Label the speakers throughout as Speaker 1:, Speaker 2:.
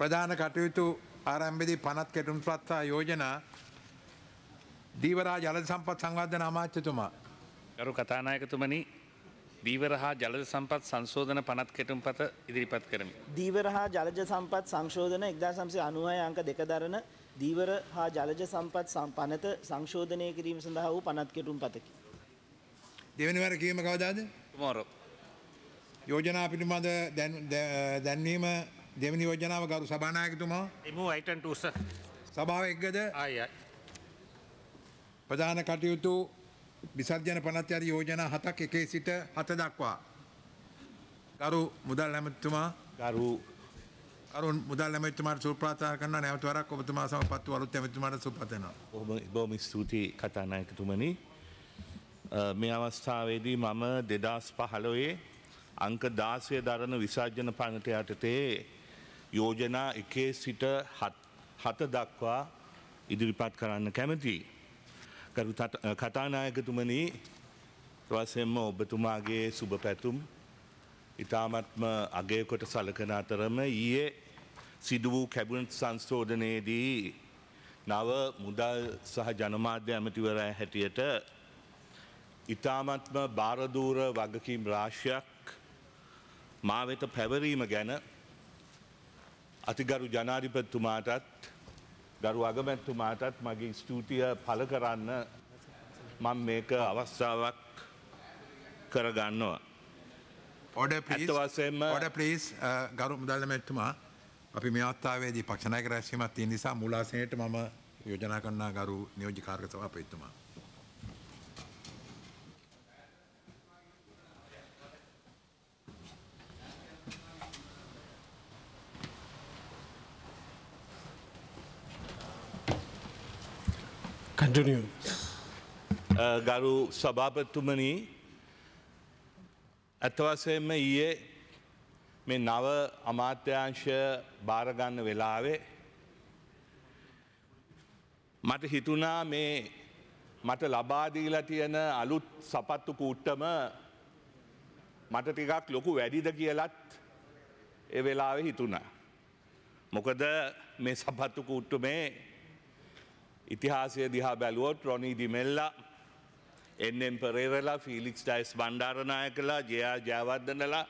Speaker 1: ප්‍රධාන කටයුතු ආරම්භයේදී පනත් කෙටුම්පත් යෝජනා දීවරා ජල සම්පත් සංවර්ධන අමාත්‍යතුමා.
Speaker 2: ගරු කතානායකතුමනි, දීවර හා ජලජ සම්පත් සංශෝධන පනත් කෙටුම්පත ඉදිරිපත් කරමි.
Speaker 3: දීවර හා ජලජ සම්පත් සංශෝධන 1996 අංක 2 දරන දීවර හා ජලජ සම්පත් පනත සංශෝධනය කිරීම සඳහා වූ පනත් කෙටුම්පතකි.
Speaker 1: දෙවෙනි වර කීම කවදාද?
Speaker 2: tomorrow.
Speaker 1: යෝජනා පිළිබඳ දැන්වීම දෙවෙනි යෝජනාව ගරු සභානායකතුමා.
Speaker 2: remove item 2 sir.
Speaker 1: සභාව එක්කද?
Speaker 2: ආයි.
Speaker 1: ප්‍රධාන කටයුතු විසර්ජන පනත් යටි යෝජනා 7ක් 1 සිට 7 දක්වා. ගරු මුදල් ඇමතිතුමා ගරු මුදල් ඇමතිතුමාට සුප්‍රාර්ථනා කරන නැවත වරක් ඔබතුමා සමපත් වූ අලුත් ඇමතිතුමාට සුපතනවා.
Speaker 4: බොහොම ස්තුතියි කතානායකතුමනි. මේ අවස්ථාවේදී මම 2015 අංක 16 දරන විසර්ජන පනත යටතේ යෝජනා 1 සිට 7 දක්වා ඉදිරිපත් කරන්න කැමතියි. ගරු කතානායකතුමනි, වශයෙන්ම ඔබතුමාගේ සුබ පැතුම් ඉතාමත්ම අගය කොට සලකන අතරම ඊයේ සිදු වූ කැබිනට් සංශෝධනයේදී නව මුදල් සහ ජනමාධ්‍ය ඇමතිවරයා හැටියට ඉතාමත්ම භාරදූර වගකීම් රාශියක් මා වෙත පැවරීම ගැන අතිගරු ජනාධිපතිතුමාටත් ගරු අගමැතිතුමාටත් මගේ ස්තුතිය පළ කරන්න මම මේක අවස්ථාවක් කරගන්නවා.
Speaker 1: Order please. ගරු මුදල් ඇමතිතුමා, අපි මේ අවස්ථාවේදී පක්ෂ නායක රැස්වීමක් තියෙන නිසා මූලාසනයට මම යෝජනා කරන ගරු නියෝජ්‍ය කාර්ය සභාපතිතුමා.
Speaker 5: Continue.
Speaker 4: ගරු සභාපතිතුමනි, ඇත්ත වශයෙන්ම ඊයේ මේ නව අමාත්‍යාංශය බාරගන්න වෙලාවේ මට හිතුණා මේ මට ලබා දීලා තියෙන අලුත් සපත්තු කූට්ටම මට ටිකක් ලොකු වැඩිද කියලත් ඒ වෙලාවේ හිතුණා. මොකද මේ සපත්තු කූට්ටුමේ ඉතිහාසය දිහා බැලුවොත් රොනී ඩිමෙල්ලා, එන්.එම්. පෙරේරලා, ෆීලික්ස් ඩයස් බණ්ඩාරනායකලා, ජේ.ආර්. ජයවර්ධනලා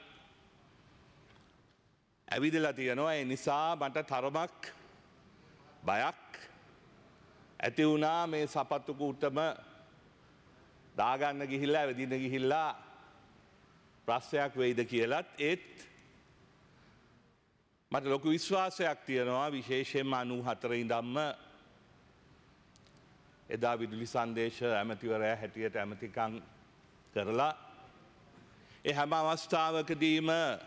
Speaker 4: ඇවිදලා තියෙනවා. ඒ නිසා මට තරමක් බයක් ඇති වුණා මේ සපත්තු කූට්ටම දාගන්න ගිහිල්ලා ඇවිදින්න ගිහිල්ලා ප්‍රශ්නයක් වෙයිද කියලත්. ඒත් මට ලොකු විශ්වාසයක් තියෙනවා, විශේෂයෙන්ම 94 ඉඳන්ම එදා විදුලි සංදේශ ඇමතිවරයා හැටියට ඇමතිකම් කරලා ඒ හැම අවස්ථාවකදීම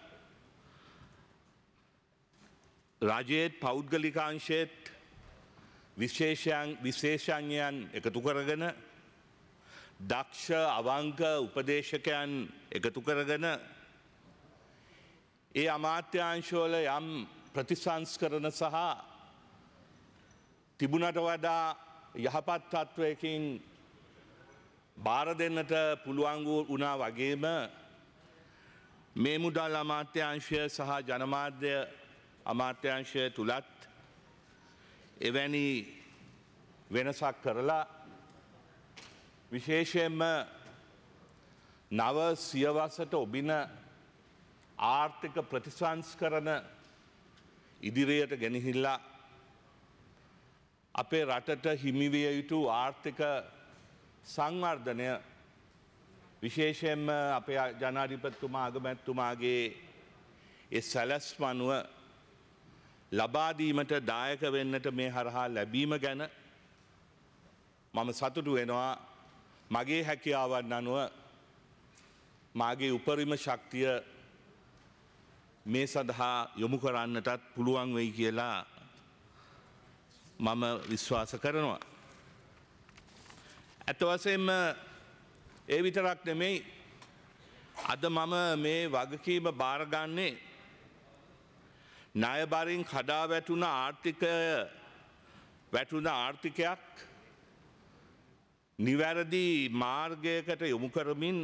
Speaker 4: රජයේත් පෞද්ගලිකාංශයේත් විශේෂඥයන් එකතු කරගෙන, දක්ෂ අවංක උපදේශකයන් එකතු කරගෙන ඒ අමාත්‍යාංශවල යම් ප්‍රතිසංස්කරණ සහ තිබුණට වඩා යහපත් තත්ත්වයකින් බාර දෙන්නට පුළුවන් වුණා වගේම මේ මුදල් අමාත්‍යාංශය සහ ජනමාධ්‍ය අමාත්‍යාංශය තුලත් එවැනි වෙනසක් කරලා විශේෂයෙන්ම නව සියවසට ඔබින ආර්ථික ප්‍රතිසංස්කරණ ඉදිරියට ගෙනහිල්ලා අපේ රටට හිමිවිය යුතු ආර්ථික සංවර්ධනය, විශේෂයෙන්ම අපේ ජනාධිපතිතුමා අගමැතිතුමාගේ ඒ සැලැස්ම අනුව ලබා දීමට දායක වෙන්නට මේ හරහා ලැබීම ගැන මම සතුටු වෙනවා. මගේ හැකියාවන් අනුව මාගේ උපරිම ශක්තිය මේ සඳහා යොමු කරන්නටත් පුළුවන් වෙයි කියලා මම විශ්වාස කරනවා. ඇත්ත වශයෙන්ම ඒ විතරක් නෙමෙයි, අද මම මේ වගකීම බාරගන්නේ ණය බරින් කඩා වැටුණ ආර්ථිකයක් නිවැරදි මාර්ගයකට යොමු කරමින්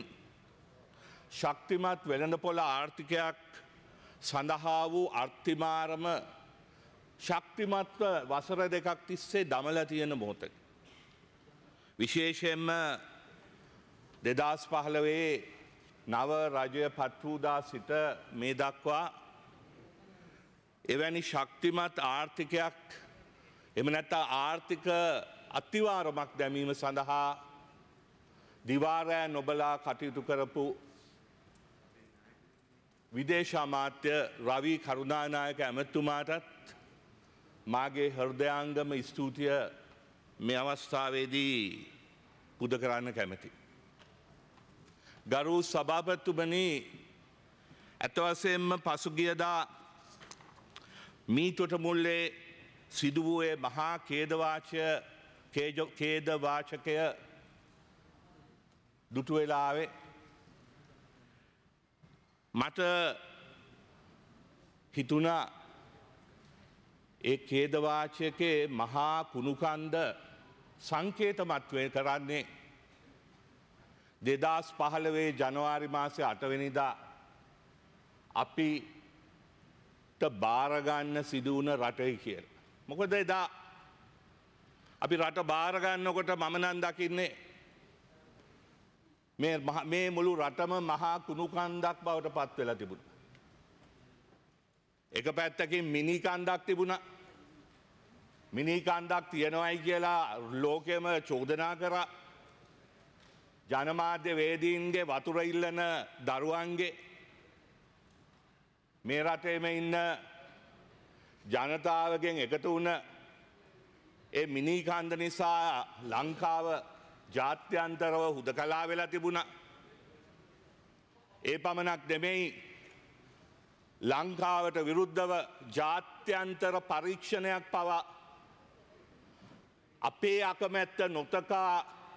Speaker 4: ශක්තිමත් වෙළඳපොළ ආර්ථිකයක් සඳහා වූ අර්ථිමාරම ශක්තිමත්ව වසර දෙකක් තිස්සේ දමලා තියෙන මොහොතක. විශේෂයෙන්ම 2015 නව රජය පත් වූදා සිට මේ දක්වා එවැනි ශක්තිමත් ආර්ථිකයක් එම නැත්නම් ආර්ථික අතිවාරමක් දැමීම සඳහා දිවාරෑ නොබලා කටයුතු කරපු විදේශ අමාත්‍ය රවී කරුණානායක ඇමතුමාටත් මාගේ හෘදයාංගම ස්තුතිය මේ අවස්ථාවේදී පුද කරන්න කැමැති. ගරු සභාපතිතුමනි, ඇත්ත වශයෙන්ම පසුගියදා මීතොට මුල්ලේ සිදු වූයේ මහා ඛේදවාචකය දුටු වෙලාවේ මට හිතුණා ඒ ඛේදවාචකයේ මහා කුණුකන්ද සංකේතමත්වය කරන්නේ 2015 ජනවාරි මාසේ 8 වෙනිදා අපිට බාරගන්න සිදුවුණ රටයි කියලා. මොකද එදා අපි රට බාරගන්නකොට මම නම් දකින්නේ මේ මුළු රටම මහා කුණුකන්දක් බවට පත් වෙලා තිබුණා. එක පැත්තකින් මිනි කන්දක් තිබුණා. මිනි කන්දක් තියෙනවයි කියලා ලෝකෙම චෝදනා කරා. ජනමාධ්‍ය වේදීන්ගේ වතුර ඉල්ලන දරුවන්ගේ මේ රටේම ඉන්න ජනතාවගෙන් එකතු වුණ ඒ මිනි කන්ද නිසා ලංකාව ජාත්‍යන්තරව හුදකලා වෙලා තිබුණා. ඒ පමණක් නෙමෙයි, ලංකාවට විරුද්ධව ජාත්‍යන්තර පරීක්ෂණයක් පවා අපේ අකමැත්ත නොතකා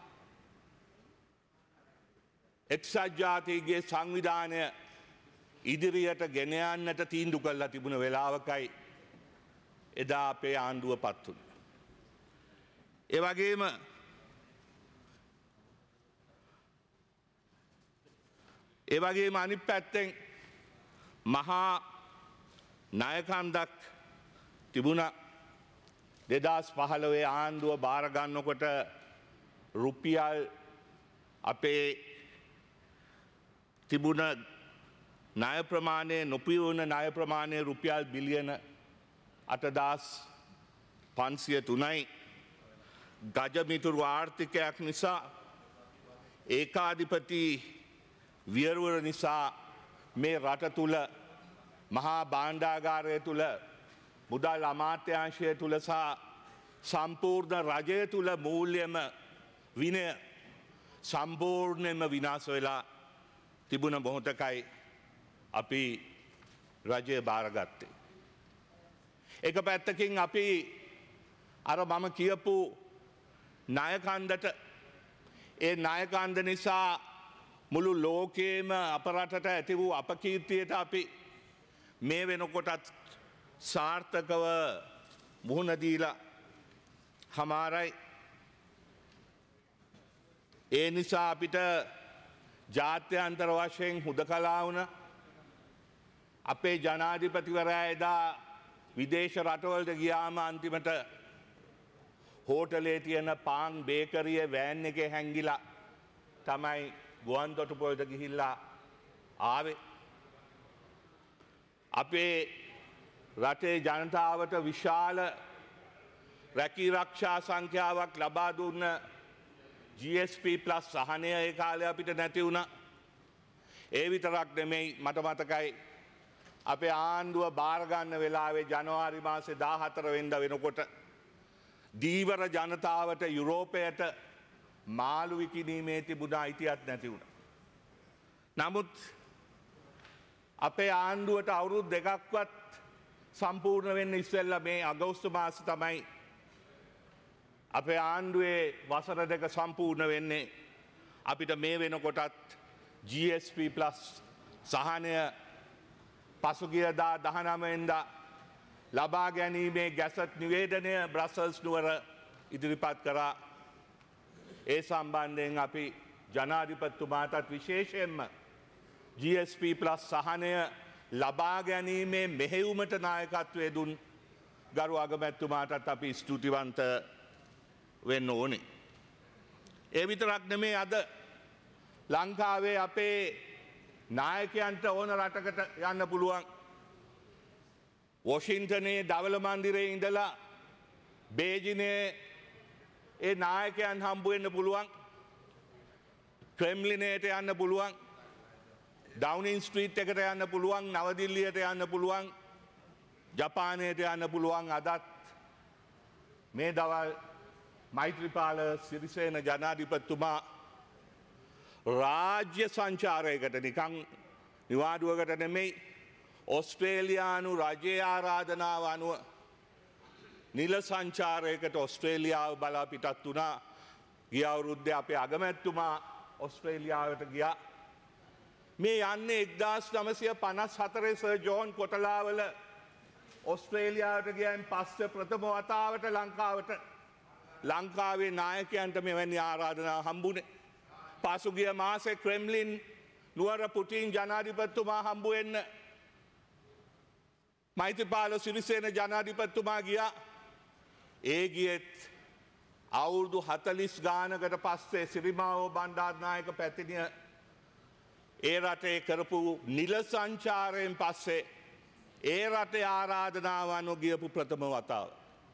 Speaker 4: එක්සත් ජාතීන්ගේ සංවිධානය ඉදිරියට ගෙන යන්නට තීන්දුව කළා තිබුණ වෙලාවකයි එදා අපේ ආණ්ඩුව පත් වුණේ. ඒ වගේම අනිත් පැත්තෙන් මහා ණයකන්දක් තිබුණා. 2015 ආණ්ඩුව බාර ගන්නකොට රුපියල් අපේ තිබුණ ණය ප්‍රමාණය නොපියවන ණය ප්‍රමාණය රුපියල් බිලියන 8,503යි. ගජමිතුරු ආර්ථිකයක් නිසා, ඒකාධිපති වියරුවර නිසා මේ රට තුළ මහා භාණ්ඩාගාරය තුළ මුදල් අමාත්‍යාංශය තුළ සහ සම්පූර්ණ රජය තුළ මූල්‍යම විනය සම්පූර්ණයෙන්ම විනාශ වෙලා තිබුණ මොහොතකයි අපි රජය බාරගත්තේ. එක පැත්තකින් අපි අර මම කියපු ණයකන්දට, ඒ ණයකන්ද නිසා මුළු ලෝකයේම අප රටට ඇති වූ අපකීර්තියට අපි මේ වෙනකොටත් සාර්ථකව මුහුණ දීලා හමාරයි. ඒ නිසා අපිට ජාත්‍යන්තර වශයෙන් හුදකලා වුණ අපේ ජනාධිපතිවරයා එදා විදේශ රටවලට ගියාම අන්තිමට හෝටලේ තියෙන පාන් බේකරිය වෑන් එකේ හැංගිලා තමයි ගුවන්තොටුපොළට ගිහිල්ලා ආවේ. අපේ රටේ ජනතාවට විශාල රැකී රක්ෂා සංඛ්‍යාවක් ලබා දුන්න GSP+ සහනය ඒ කාලේ අපිට නැති වුණා. ඒ විතරක් නෙමෙයි, මට මතකයි අපේ ආණ්ඩුව බාර ගන්න වෙලාවේ ජනවාරි මාසේ 14 වෙනිදා වෙනකොට දීවර ජනතාවට යුරෝපයට මාළු විකිණීමේ තිබුණ අයිතියක් නැති වුණා. නමුත් අපේ ආණ්ඩුවට අවුරුදු දෙකක්වත් සම්පූර්ණ වෙන්න ඉස්සෙල්ලා මේ අගෝස්තු මාසෙ තමයි අපේ ආණ්ඩුවේ වසර දෙක සම්පූර්ණ වෙන්නේ. අපිට මේ වෙනකොටත් GSP+ සහනය පසුගියදා 19 වෙනිදා ලබා ගැනීමේ ගැසට් නිවේදනය බ්‍රසල්ස් නුවර ඉදිරිපත් කරා. ඒ සම්බන්ධයෙන් අපි ජනාධිපතිතුමාටත් විශේෂයෙන්ම GSP+ සහනය ලබා ගැනීමේ මෙහෙයුමට නායකත්වය දුන් ගරු අගමැතිතුමාටත් අපි ස්තුතිවන්ත වෙන්න ඕනේ. ඒ විතරක් නෙමේ අද ලංකාවේ අපේ නායකයන්ට ඕන රටකට යන්න පුළුවන්. වොෂින්ටනයේ දවල මන්දිරයේ ඉඳලා බේජිනයේ ඒ නායකයන් හම්බුවෙන්න පුළුවන්. ක්‍රෙම්ලිනයට යන්න පුළුවන්. ඩවුනින් ස්ට්‍රීට් එකට යන්න පුළුවන්. නවදිල්ලියට යන්න පුළුවන්. ජපානයට යන්න පුළුවන්. අදත් මේ දවල් මෛත්‍රීපාල සිරිසේන ජනාධිපතිතුමා රාජ්‍ය සංචාරයකට නිකං නිවාඩුවකට නෙමෙයි ඔස්ට්‍රේලියානු රජයේ ආරාධනාව අනුව නිල සංචාරයකට ඔස්ට්‍රේලියාව බලා පිටත් වුණා. ගිය අවුරුද්දේ අපේ අගමැතිතුමා ඔස්ට්‍රේලියාවට ගියා. මේ යන්නේ 1954 සර් ජෝන් කොටලාවල ඔස්ට්‍රේලියාවට ගියන් පස්සේ ප්‍රථම වතාවට ලංකාවේ නායකයන්ට මෙවැනි ආරාධනා හම්බුනේ. පසුගිය මාසේ ක්‍රෙම්ලින් නුවර පුටින් ජනාධිපතිතුමා හම්බු වෙන්න මෛත්‍රීපාල සිරිසේන ජනාධිපතිතුමා ගියා. ඒ ගියෙත් අවුරුදු 40 ගානකට පස්සේ සිරිමාවෝ බණ්ඩාරනායක පැතිනිය ඒ රටේ කරපු නිල සංචාරයෙන් පස්සේ ඒ රටේ ආරාධනාව අනුව ගියපු ප්‍රථම වතාව.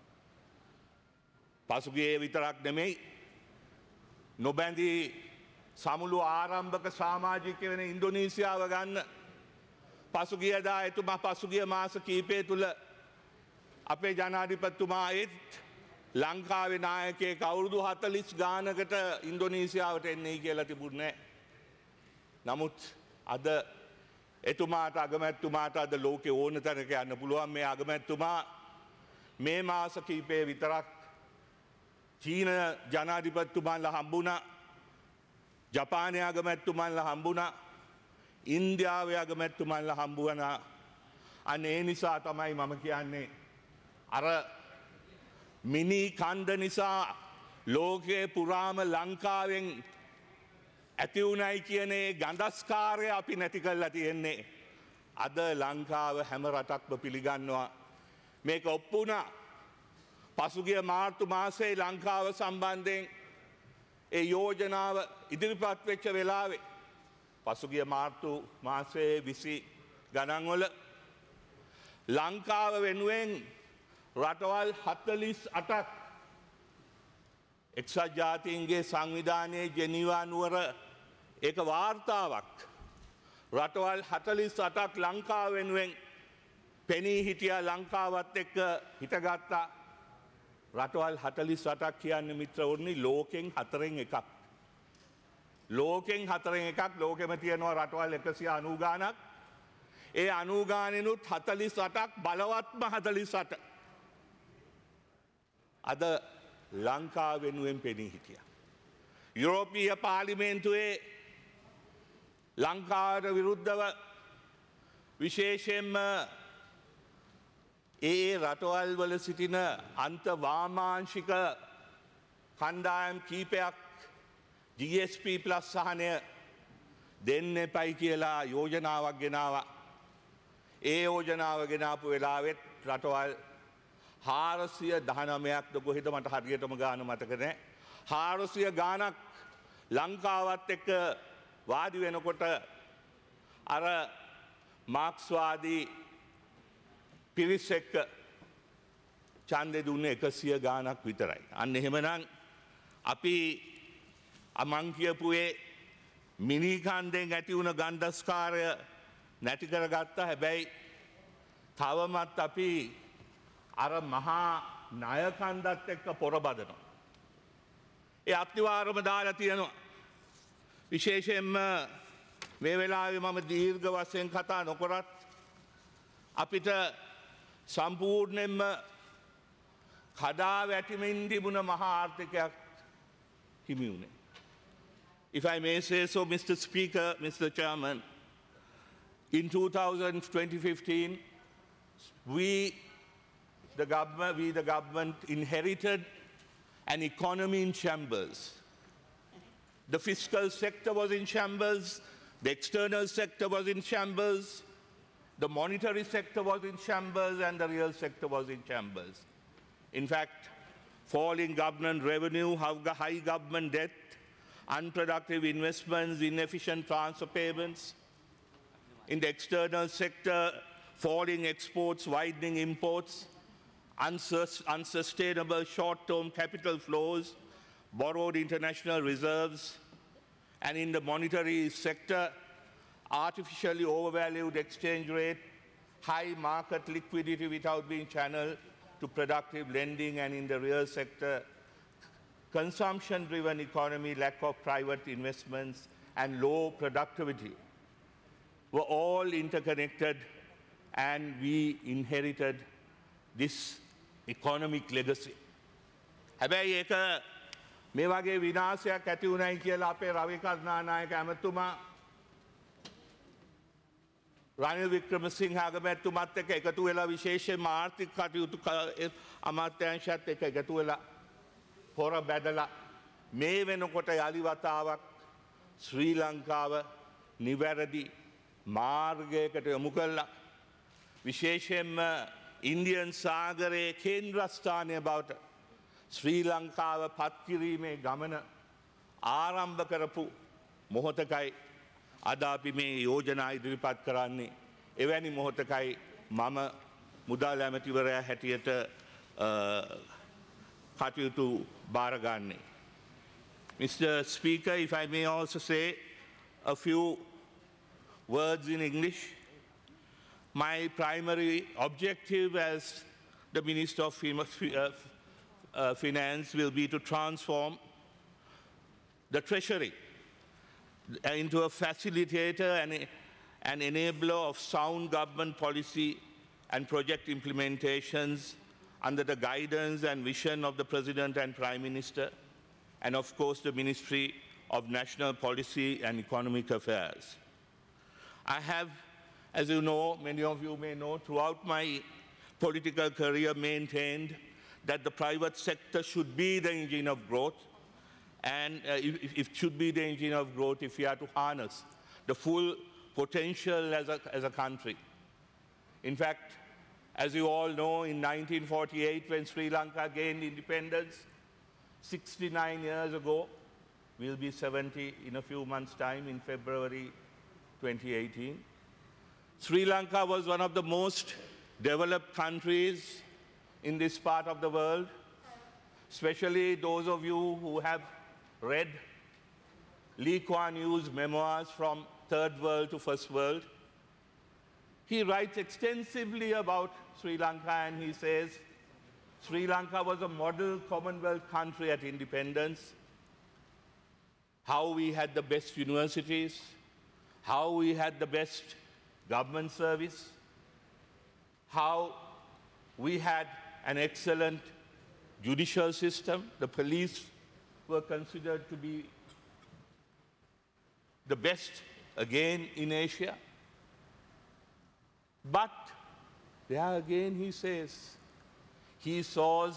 Speaker 4: පසුගියේ විතරක් නෙමෙයි නොබැඳී සමුළු ආරම්භක සමාජික වෙන ඉන්දෝනීසියාව ගන්න පසුගියදා එතුමා පසුගිය මාස කීපය තුළ අපේ ජනාධිපතිතුමා ඒත් ලංකාවේ නායකයෙක් අවුරුදු 40 ගානකට ඉන්දෝනීසියාවට එන්නේ කියලා තිබුණේ. නමුත් අද එතුමාට අගමැතිතුමාට අද ලෝකේ ඕන තැනක යන්න පුළුවන්. මේ අගමැතිතුමා මේ මාස කීපේ විතරක් චීන ජනාධිපතිතුමාලා හම්බුණා. ජපානයේ අගමැතිතුමාලා හම්බුණා. ඉන්දියාවේ අගමැතිතුමාලා හම්බ වුණා. අනේ ඒ නිසා තමයි මම කියන්නේ අර මිනි කන්ද නිසා ලෝකයේ පුරාම ලංකාවෙන් ඇති වුණයි කියන ඒ ගඳස්කාරය අපි නැති කරලා තියෙන්නේ. අද ලංකාව හැම රටක්ම පිළිගන්නවා. මේක ඔප්පු වුණා. පසුගිය මාර්තු මාසයේ ලංකාව සම්බන්ධයෙන් ඒ යෝජනාව ඉදිරිපත් වෙච්ච වෙලාවේ පසුගිය මාර්තු මාසයේ 20 ගණන්වල ලංකාව වෙනුවෙන් රටවල් 48ක් එක්සත් ජාතීන්ගේ සංවිධානයේ ජෙනීවා නුවර ඒක වාර්තාවක් රටවල් 48ක් ලංකාව වෙනුවෙන් පෙනී හිටියා. ලංකාවත් එක්ක හිටගත්තා. රටවල් 48ක් කියන්නේ මිත්‍රවරුනි ලෝකෙන් 4න් එකක්. ලෝකෙන් 4න් එකක්. ලෝකෙම තියෙනවා රටවල් 190 ගානක්. ඒ 90 ගානෙනුත් 48ක් බලවත්ම 48. අද ලංකාව වෙනුවෙන් පෙනී හිටියා. යුරෝපීය පාර්ලිමේන්තුවේ ලංකාවට විරුද්ධව විශේෂයෙන්ම ඒ රටවල් වල සිටින අන්තවාමාංශික කණ්ඩායම් කීපයක් GSP+ සහනය දෙන්න එපයි කියලා යෝජනාවක් ගෙනාවා. ඒ යෝජනාව ගෙනාපු වෙලාවෙත් රටවල් 419ක්ද කොහෙද මට හරියටම ගාන මතක නැහැ. 400 ගානක් ලංකාවත් එක්ක වාඩි වෙනකොට අර මාක්ස්වාදී පිරිස් එක්ක ඡන්දෙ දුන්නේ 100 ගානක් විතරයි. අන්න එහෙමනම් අපි මං කියපුවේ මිනි කන්දෙන් ඇති වුණ ගන්ධස්කාරය නැති කරගත්තා. හැබැයි තවමත් අපි අර මහා ණය කන්දත් එක්ක පොරබදනවා. ඒ අත්විවරම දාලා තියෙනවා. විශේෂයෙන්ම මේ වෙලාවේ මම දීර්ඝ වශයෙන් කතා නොකරත් අපිට සම්පූර්ණයෙන්ම කඩා වැටෙමින් තිබුණ මහා ආර්ථිකයක් හිමි වුණේ. If I may say so, Mr. Speaker, Mr. Chairman, in 2015, we the government inherited an economy in shambles. The fiscal sector was in shambles, the external sector was in shambles, The monetary sector was in shambles and the real sector was in shambles. In fact, falling government revenue, high government debt, unproductive investments, inefficient transfer payments. In the external sector, falling exports, widening imports, unsustainable short-term capital flows, borrowed international reserves, and in the monetary sector, artificially overvalued exchange rate, high market liquidity without being channeled to productive lending, and in the real sector, consumption-driven economy, lack of private investments, and low productivity were all interconnected, and we inherited this economic legacy. හැබැයි ඒක මේ වගේ විනාශයක් ඇති වුණයි කියලා අපේ රවි කරුණානායක ඇමතුමා රනිල් වික්‍රමසිංහ අගමැතිතුමත් එක්ක එකතු වෙලා විශේෂයෙන්ම ආර්ථික කටයුතු අමාත්‍යාංශයත් එක්ක එකතු වෙලා පොර බැදලා මේ වෙනකොට යලි වතාවක් ශ්‍රී ලංකාව නිවැරදි මාර්ගයකට යොමු කළා. විශේෂයෙන්ම ඉන්දියන් සාගරයේ කේන්ද්‍රස්ථානය බවට ශ්‍රී ලංකාව පත්කිරීමේ ගමන ආරම්භ කරපු මොහොතකයි අද අපි මේ යෝජනා ඉදිරිපත් කරන්නේ. එවැනි මොහොතකයි මම මුදල් ඇමතිවරයා හැටියට කටයුතු බාරගන්නේ. Mr. Speaker, if I may also say a few words in English. My primary objective as the Minister of Finance will be to transform the Treasury into a facilitator and an enabler of sound government policy and project implementations under the guidance and vision of the President and Prime Minister, and of course the Ministry of National Policy and Economic Affairs. I have, as you know, many of you may know, throughout my political career maintained that the private sector should be the engine of growth, and it should be the engine of growth if we are to harness the full potential as a country. In fact, as you all know, in 1948, when Sri Lanka gained independence, 69 years ago, we'll be 70 in a few months' time in February 2018. Sri Lanka was one of the most developed countries in this part of the world, especially those of you who have read Lee Kuan Yew's memoirs From Third World to First World. He writes extensively about Sri Lanka, and he says Sri Lanka was a model Commonwealth country at independence, how we had the best universities, how we had the best government service, how we had an excellent judicial system. The police were considered to be the best, again, in Asia. But there again he says, he saw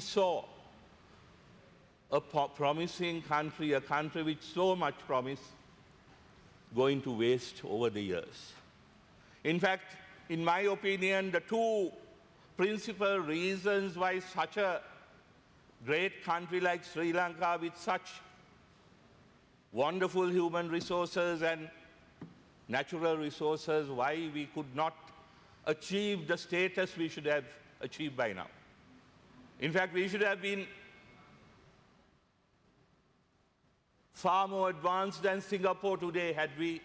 Speaker 4: a promising country, a country with so much promise, going to waste over the years. In fact, in my opinion, the two principal reasons why such a great country like Sri Lanka with such wonderful human resources and natural resources, why we could not achieve the status we should have achieved by now. In fact, we should have been far more advanced than Singapore today had we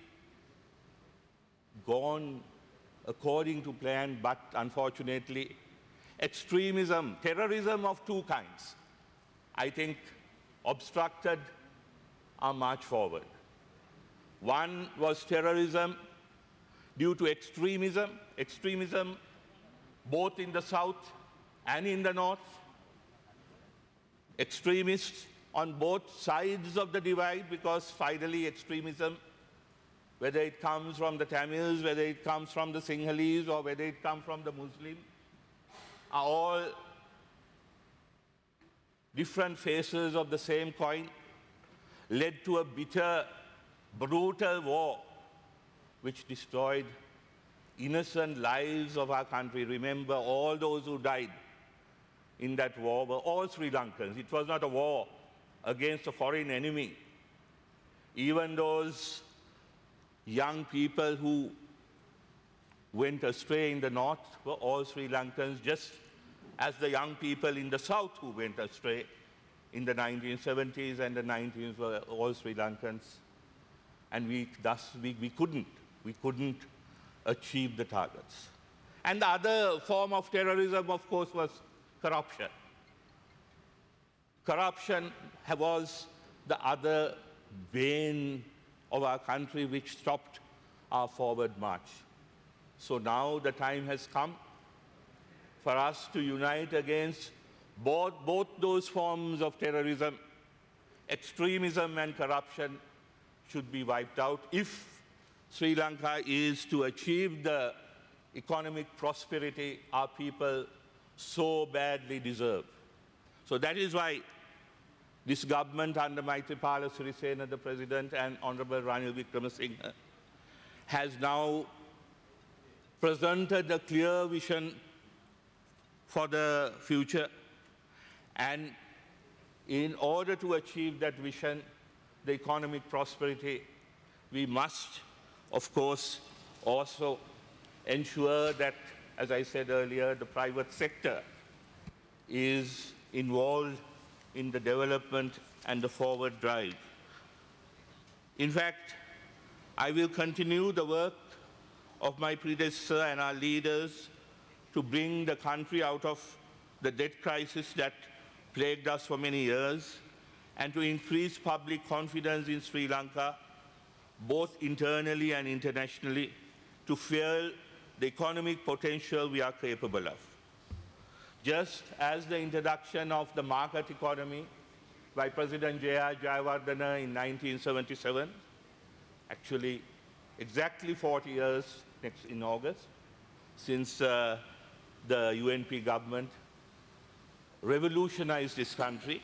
Speaker 4: gone according to plan, but unfortunately, extremism, terrorism of two kinds, I think, obstructed our march forward. One was terrorism due to extremism both in the south and in the north. Extremists on both sides of the divide, because finally extremism, whether it comes from the Tamils, whether it comes from the Sinhalese, or whether it comes from the Muslims, are all different faces of the same coin, led to a bitter, brutal war which destroyed innocent lives of our country. Remember, all those who died in that war were all Sri Lankans. It was not a war against a foreign enemy. Even those young people who went astray in the north were all Sri Lankans, just as the young people in the south who went astray in the 1970s and the 90s were all Sri Lankans. And we couldn't achieve the targets. And the other form of terrorism, of course, was corruption. Corruption was the other bane of our country which stopped our forward march. So now the time has come for us to unite against both those forms of terrorism. Extremism and corruption should be wiped out if Sri Lanka is to achieve the economic prosperity our people so badly deserve. So that is why this government under Maithripala Sirisena, the President, and Honorable Ranil Wickremesinghe has now presented a clear vision for the future. And in order to achieve that vision, the economic prosperity, we must, of course, also ensure that, as I said earlier, the private sector is involved in the development and the forward drive. In fact, I will continue the work of my predecessor and our leaders to bring the country out of the debt crisis that plagued us for many years and to increase public confidence in Sri Lanka, both internally and internationally, to fuel the economic potential we are capable of. Just as the introduction of the market economy by President J.R. Jayawardena in 1977, actually exactly 40 years in August, since the UNP government revolutionized this country,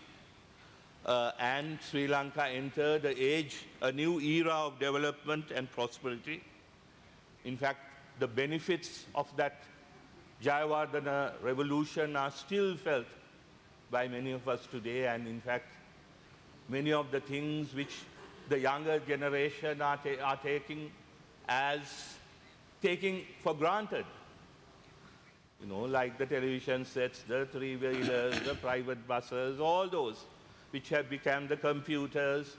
Speaker 4: and Sri Lanka entered a new era of development and prosperity. In fact, the benefits of that Jayawardena revolution are still felt by many of us today, and in fact, many of the things which the younger generation are taking for granted, you know, like the television sets, the three-wheelers, the private buses, all those which have become the computers,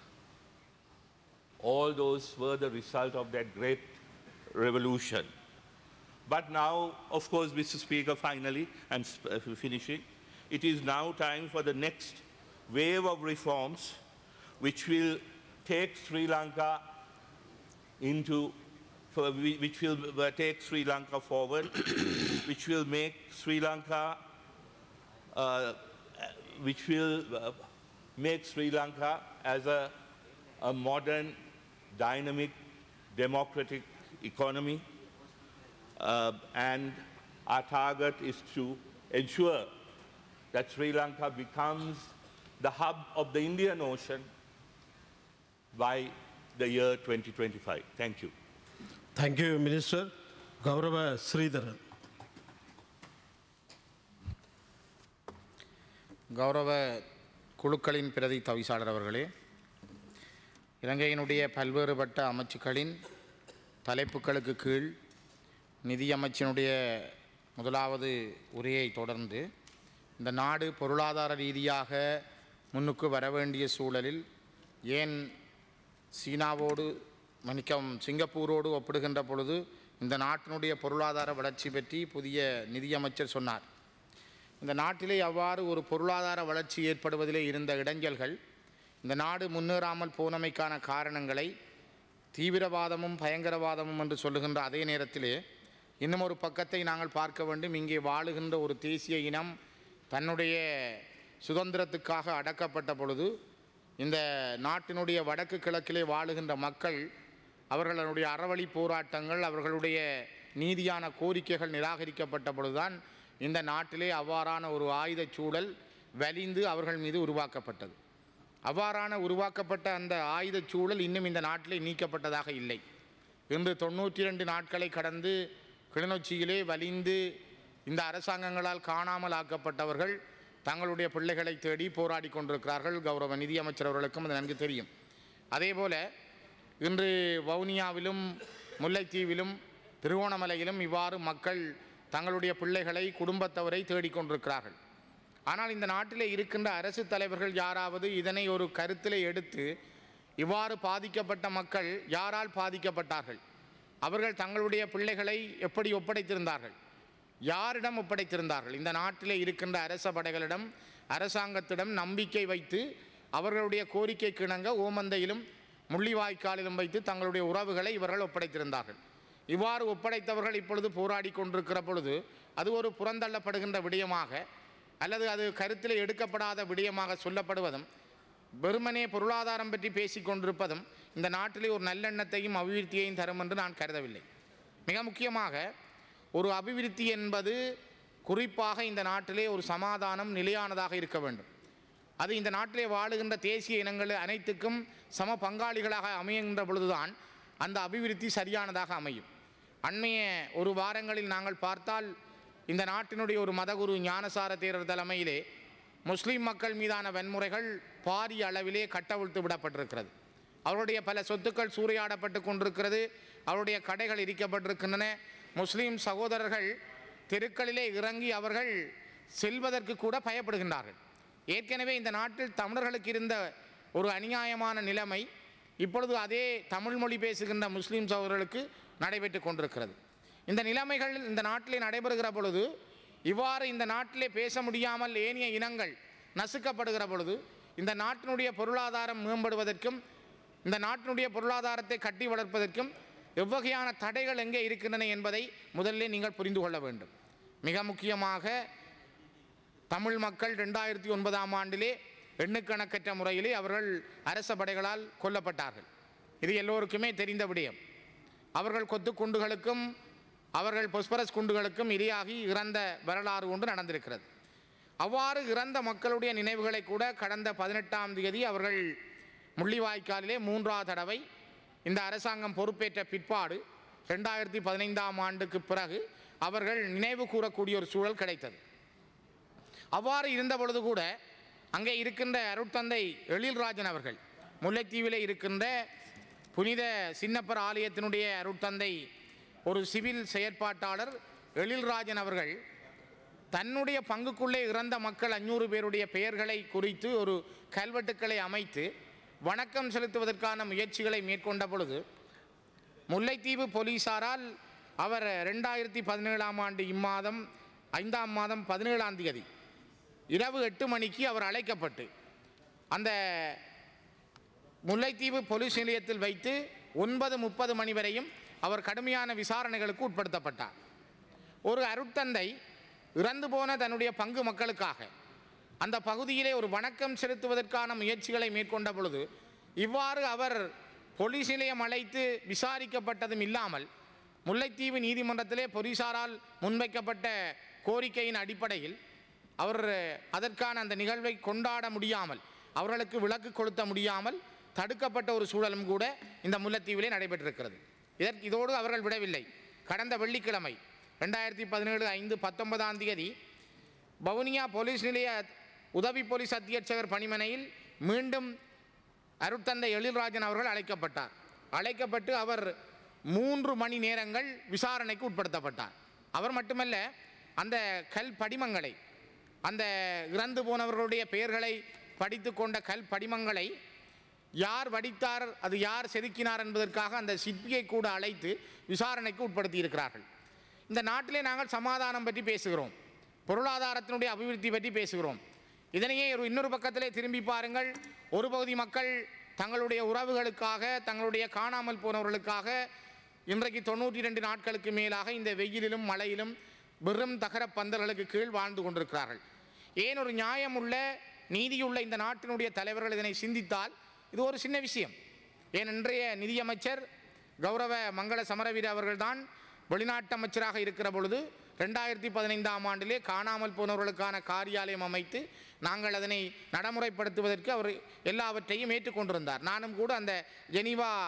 Speaker 4: all those were the result of that great revolution. But now, of course, Mr. Speaker, finally, and finishing, it is now time for the next wave of reforms which will take Sri Lanka take Sri Lanka forward, which will make Sri Lanka, as a modern, dynamic, democratic economy. And our target is to ensure that Sri Lanka becomes the hub of the Indian Ocean by the year 2025. Thank you.
Speaker 5: Thank you, Minister. Gaurava Sridharan.
Speaker 6: கௌரவ குழுக்களின் பிரதி தவிசாளர் அவர்களே, இலங்கையினுடைய பல்வேறுபட்ட அமைச்சுக்களின் தலைப்புகளுக்கு கீழ் நிதியமைச்சினுடைய முதலாவது உரையை தொடர்ந்து இந்த நாடு பொருளாதார ரீதியாக முன்னுக்கு வர வேண்டிய சூழலில் ஏன் சிங்கப்பூரோடு ஒப்பிடுகின்ற பொழுது இந்த நாட்டினுடைய பொருளாதார வளர்ச்சி பற்றி புதிய நிதியமைச்சர் சொன்னார். இந்த நாட்டிலே அவ்வாறு ஒரு பொருளாதார வளர்ச்சி ஏற்படுவதிலே இருந்த இடைஞ்சல்கள், இந்த நாடு முன்னேறாமல் போனமைக்கான காரணங்களை தீவிரவாதமும் பயங்கரவாதமும் என்று சொல்லுகின்ற அதே நேரத்திலே இன்னும் ஒரு பக்கத்தை நாங்கள் பார்க்க வேண்டும். இங்கே வாழுகின்ற ஒரு தேசிய இனம் தன்னுடைய சுதந்திரத்துக்காக அடக்கப்பட்ட பொழுது இந்த நாட்டினுடைய வடக்கு கிழக்கிலே வாழுகின்ற மக்கள் அவர்களுடைய அறவழி போராட்டங்கள், அவர்களுடைய நீதியான கோரிக்கைகள் நிராகரிக்கப்பட்ட பொழுதுதான் இந்த நாட்டிலே அவ்வாறான ஒரு ஆயுத சூழல் வலிந்து அவர்கள் மீது உருவாக்கப்பட்டது. அவ்வாறான உருவாக்கப்பட்ட அந்த ஆயுத சூழல் இன்னும் இந்த நாட்டிலே நீக்கப்பட்டதாக இல்லை. இன்று 92 நாட்களை கடந்து கிளிநொச்சியிலே வலிந்து இந்த அரசாங்கங்களால் காணாமல் ஆக்கப்பட்டவர்கள் தங்களுடைய பிள்ளைகளை தேடி போராடி கொண்டிருக்கிறார்கள். கௌரவ நிதியமைச்சர் அவர்களுக்கும் அது நன்கு தெரியும். அதேபோல இன்று வவுனியாவிலும் முல்லைத்தீவிலும் திருவோணமலையிலும் இவ்வாறு மக்கள் தங்களுடைய பிள்ளைகளை குடும்பத்தவரை தேடிக்கொண்டிருக்கிறார்கள். ஆனால் இந்த நாட்டிலே இருக்கின்ற அரசு தலைவர்கள் யாராவது இதனை ஒரு கருத்திலே எடுத்து இவ்வாறு பாதிக்கப்பட்ட மக்கள் யாரால் பாதிக்கப்பட்டார்கள், அவர்கள் தங்களுடைய பிள்ளைகளை எப்படி ஒப்படைத்திருந்தார்கள், யாரிடம் ஒப்படைத்திருந்தார்கள், இந்த நாட்டிலே இருக்கின்ற அரச படைகளிடம் அரசாங்கத்திடம் நம்பிக்கை வைத்து அவர்களுடைய கோரிக்கைக்கு இணங்க ஓமந்தையிலும் முள்ளிவாய்க்காலிலும் வைத்து தங்களுடைய உறவுகளை இவர்கள் ஒப்படைத்திருந்தார்கள். இவ்வாறு ஒப்படைத்தவர்கள் இப்பொழுது போராடி கொண்டிருக்கிற பொழுது அது ஒரு புறந்தள்ளப்படுகின்ற விடயமாக அல்லது அது கருத்தில் எடுக்கப்படாத விடயமாக சொல்லப்படுவதும் வெறுமனே பொருளாதாரம் பற்றி பேசிக் கொண்டிருப்பதும் இந்த நாட்டிலே ஒரு நல்லெண்ணத்தையும் அபிவிருத்தியையும் தரும் என்று நான் கருதவில்லை. மிக முக்கியமாக ஒரு அபிவிருத்தி என்பது குறிப்பாக இந்த நாட்டிலே ஒரு சமாதானம் நிலையானதாக இருக்க வேண்டும். அது இந்த நாட்டிலே வாழுகின்ற தேசிய இனங்கள் அனைத்துக்கும் சம பங்காளிகளாக அமைகின்ற பொழுதுதான் அந்த அபிவிருத்தி சரியானதாக அமையும். அண்மைய ஒரு வாரங்களில் நாங்கள் பார்த்தால் இந்த நாட்டினுடைய ஒரு மதகுரு ஞானசார தேரர் தலைமையிலே முஸ்லீம் மக்கள் மீதான வன்முறைகள் பாரிய அளவிலே கட்டவிழ்த்து விடப்பட்டிருக்கிறது. அவருடைய பல சொத்துக்கள் சூறையாடப்பட்டு கொண்டிருக்கிறது. அவருடைய கடைகள் இடிக்கப்பட்டிருக்கின்றன. முஸ்லீம் சகோதரர்கள் தெருக்களிலே இறங்கி அவர்கள் செல்வதற்கு கூட பயப்படுகின்றார்கள். ஏற்கனவே இந்த நாட்டில் தமிழர்களுக்கு இருந்த ஒரு அநியாயமான நிலைமை இப்பொழுது அதே தமிழ் மொழி பேசுகின்ற முஸ்லீம் சகோதரர்களுக்கு நடைபெற்று கொண்டிருக்கிறது. இந்த நிலைமைகள் இந்த நாட்டிலே நடைபெறுகிற பொழுது இவ்வாறு இந்த நாட்டிலே பேச முடியாமல் ஏனைய இனங்கள் நசுக்கப்படுகிற பொழுது இந்த நாட்டினுடைய பொருளாதாரம் மேம்படுவதற்கும் இந்த நாட்டினுடைய பொருளாதாரத்தை கட்டி வளர்ப்பதற்கும் எவ்வகையான தடைகள் எங்கே இருக்கின்றன என்பதை முதலில் நீங்கள் புரிந்து கொள்ள வேண்டும். மிக முக்கியமாக தமிழ் மக்கள் 2009ஆம் ஆண்டிலே எண்ணுக்கணக்கற்ற முறையிலே அவர்கள் அரச படைகளால் கொல்லப்பட்டார்கள். இது எல்லோருக்குமே தெரிந்த விடயம். அவர்கள் கொத்துக்குண்டுகளுக்கும் அவர்கள் பொஸ்பரஸ் குண்டுகளுக்கும் இரையாகி இறந்த வரலாறு ஒன்று நடந்திருக்கிறது. அவ்வாறு இறந்த மக்களுடைய நினைவுகளை கூட கடந்த 18ஆம் தேதி அவர்கள் முள்ளிவாய்க்காலிலே 3வது தடவை இந்த அரசாங்கம் பொறுப்பேற்ற பிற்பாடு 2015ஆம் ஆண்டுக்கு பிறகு அவர்கள் நினைவு கூறக்கூடிய ஒரு சூழல் கிடைத்தது. அவ்வாறு இருந்த பொழுது கூட அங்கே இருக்கின்ற அருட்தந்தை எழில்ராஜன் அவர்கள், முல்லைத்தீவிலே இருக்கின்ற புனித சின்னப்பர் ஆலயத்தினுடைய அருட்தந்தை ஒரு சிவில் செயற்பாட்டாளர் எழில்ராஜன் அவர்கள் தன்னுடைய பங்குக்குள்ளே இறந்த மக்கள் 500 பேருடைய பெயர்களை குறித்து ஒரு கல்வெட்டுக்களை அமைத்து வணக்கம் செலுத்துவதற்கான முயற்சிகளை மேற்கொண்ட பொழுது முல்லைத்தீவு போலீசாரால் அவர் 2017ஆம் ஆண்டு இம்மாதம் 5ஆம் மாதம் 17ஆம் தேதி இரவு 8 மணிக்கு அவர் அழைக்கப்பட்டு அந்த முல்லைத்தீவு போலீஸ் நிலையத்தில் வைத்து 9:30 மணி வரையும் அவர் கடுமையான விசாரணைகளுக்கு உட்படுத்தப்பட்டார். ஒரு அருட்தந்தை இறந்து போன தன்னுடைய பங்கு மக்களுக்காக அந்த பகுதியிலே ஒரு வணக்கம் செலுத்துவதற்கான முயற்சிகளை மேற்கொண்ட பொழுது இவ்வாறு அவர் போலீஸ் நிலையம் அழைத்து விசாரிக்கப்பட்டதும் இல்லாமல் முல்லைத்தீவு நீதிமன்றத்திலே போலீசாரால் முன்வைக்கப்பட்ட கோரிக்கையின் அடிப்படையில் அவர் அதற்கான அந்த நிகழ்வை கொண்டாட முடியாமல் அவர்களுக்கு விலக்கு கொளுத்த முடியாமல் தடுக்கப்பட்ட ஒரு சூழலும் கூட இந்த முல்லைத்தீவிலே நடைபெற்றிருக்கிறது. இதோடு அவர்கள் விடவில்லை. கடந்த வெள்ளிக்கிழமை 2017/5/19ஆம் தேதி வவுனியா போலீஸ் நிலைய உதவி போலீஸ் அத்தியட்சகர் பணிமனையில் மீண்டும் அருட்தந்தை எழில்ராஜன் அவர்கள் அழைக்கப்பட்டார். அழைக்கப்பட்டு அவர் 3 மணி நேரங்கள் விசாரணைக்கு உட்படுத்தப்பட்டார். அவர் மட்டுமல்ல, அந்த கல் படிமங்களை, அந்த இறந்து போனவர்களுடைய பெயர்களை படித்து கொண்ட கல் படிமங்களை யார் வடித்தார், அது யார் செதுக்கினார் என்பதற்காக அந்த சிற்பியை கூட அழைத்து விசாரணைக்கு உட்படுத்தி இருக்கிறார்கள். இந்த நாட்டிலே நாங்கள் சமாதானம் பற்றி பேசுகிறோம், பொருளாதாரத்தினுடைய அபிவிருத்தி பற்றி பேசுகிறோம். இதனையே இன்னொரு பக்கத்திலே திரும்பி பாருங்கள். ஒரு பகுதி மக்கள் தங்களுடைய உறவுகளுக்காக, தங்களுடைய காணாமல் போனவர்களுக்காக இன்றைக்கு 92 நாட்களுக்கு மேலாக இந்த வெயிலிலும் மழையிலும் வெறும் தகர பந்தல்களுக்கு கீழ் வாழ்ந்து கொண்டிருக்கிறார்கள். ஏன் ஒரு நியாயமுள்ள நீதியுள்ள இந்த நாட்டினுடைய தலைவர்கள் இதனை சிந்தித்தால் இது ஒரு சின்ன விஷயம். ஏன் இன்றைய நிதியமைச்சர் கௌரவ மங்கள சமரவீர அவர்கள்தான் வெளிநாட்டு அமைச்சராக இருக்கிற பொழுது 2015ஆம் ஆண்டிலே காணாமல் போனவர்களுக்கான காரியாலயம் அமைத்து நாங்கள் அதனை நடைமுறைப்படுத்துவதற்கு அவர் எல்லாவற்றையும் ஏற்றுக்கொண்டிருந்தார். நானும் கூட அந்த ஜெனீவா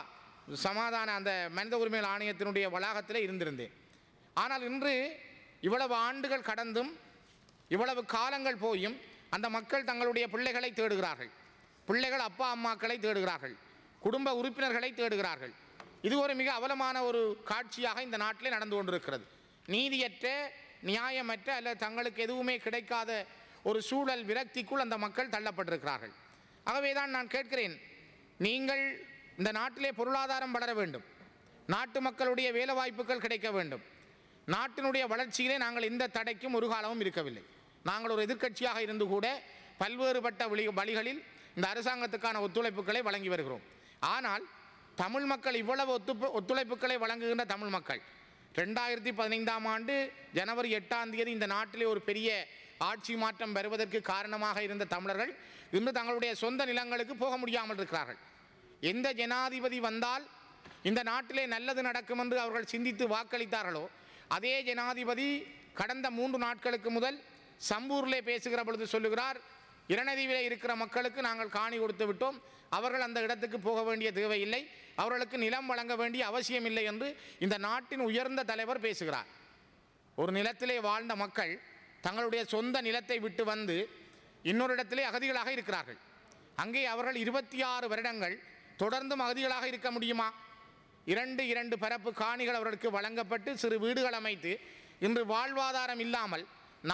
Speaker 6: சமாதான அந்த மனித உரிமைகள் ஆணையத்தினுடைய வளாகத்தில் இருந்திருந்தேன். ஆனால் இன்று இவ்வளவு ஆண்டுகள் கடந்தும் இவ்வளவு காலங்கள் போயும் அந்த மக்கள் தங்களுடைய பிள்ளைகளை தேடுகிறார்கள். பிள்ளைகள் அப்பா அம்மாக்களை தேடுகிறார்கள், குடும்ப உறுப்பினர்களை தேடுகிறார்கள். இது ஒரு மிக அவலமான ஒரு காட்சியாக இந்த நாட்டிலே நடந்து கொண்டிருக்கிறது. நீதியற்ற, நியாயமற்ற அல்லது தங்களுக்கு எதுவுமே கிடைக்காத ஒரு சூழல், விரக்திக்குள் அந்த மக்கள் தள்ளப்பட்டிருக்கிறார்கள். ஆகவே தான் நான் கேட்கிறேன், நீங்கள் இந்த நாட்டிலே பொருளாதாரம் வளர வேண்டும், நாட்டு மக்களுடைய வேலைவாய்ப்புகள் கிடைக்க வேண்டும். நாட்டினுடைய வளர்ச்சியிலே நாங்கள் எந்த தடைக்கும் ஒரு காலமும் இருக்கவில்லை. நாங்கள் ஒரு எதிர்க்கட்சியாக இருந்து கூட பல்வேறுபட்ட வழிகளில் இந்த அரசாங்கத்துக்கான ஒத்துழைப்புகளை வழங்கி வருகிறோம். ஆனால் தமிழ் மக்கள் இவ்வளவு ஒத்துழைப்புகளை வழங்குகின்ற தமிழ் மக்கள் 2015ஆம் ஆண்டு ஜனவரி 8ஆம் தேதி இந்த நாட்டிலே ஒரு பெரிய ஆட்சி மாற்றம் வருவதற்கு காரணமாக இருந்த தமிழர்கள் இன்று தங்களுடைய சொந்த நிலங்களுக்கு போக முடியாமல் இருக்கிறார்கள். எந்த ஜனாதிபதி வந்தால் இந்த நாட்டிலே நல்லது நடக்கும் என்று அவர்கள் சிந்தித்து வாக்களித்தார்களோ அதே ஜனாதிபதி கடந்த 3 நாட்களுக்கு முதல் சம்பூரிலே பேசுகிற பொழுது சொல்லுகிறார், இரணதீவிலே இருக்கிற மக்களுக்கு நாங்கள் காணி கொடுத்து விட்டோம், அவர்கள் அந்த இடத்துக்கு போக வேண்டிய தேவையில்லை, அவர்களுக்கு நிலம் வழங்க வேண்டிய அவசியம் இல்லை என்று இந்த நாட்டின் உயர்ந்த தலைவர் பேசுகிறார். ஒரு நிலத்திலே வாழ்ந்த மக்கள் தங்களுடைய சொந்த நிலத்தை விட்டு வந்து இன்னொரு இடத்திலே அகதிகளாக இருக்கிறார்கள். அங்கே அவர்கள் 26 வருடங்கள் தொடர்ந்தும் அகதிகளாக இருக்க முடியுமா? 2 பரப்பு காணிகள் அவர்களுக்கு வழங்கப்பட்டு சிறு வீடுகள் அமைத்து இன்று வாழ்வாதாரம் இல்லாமல்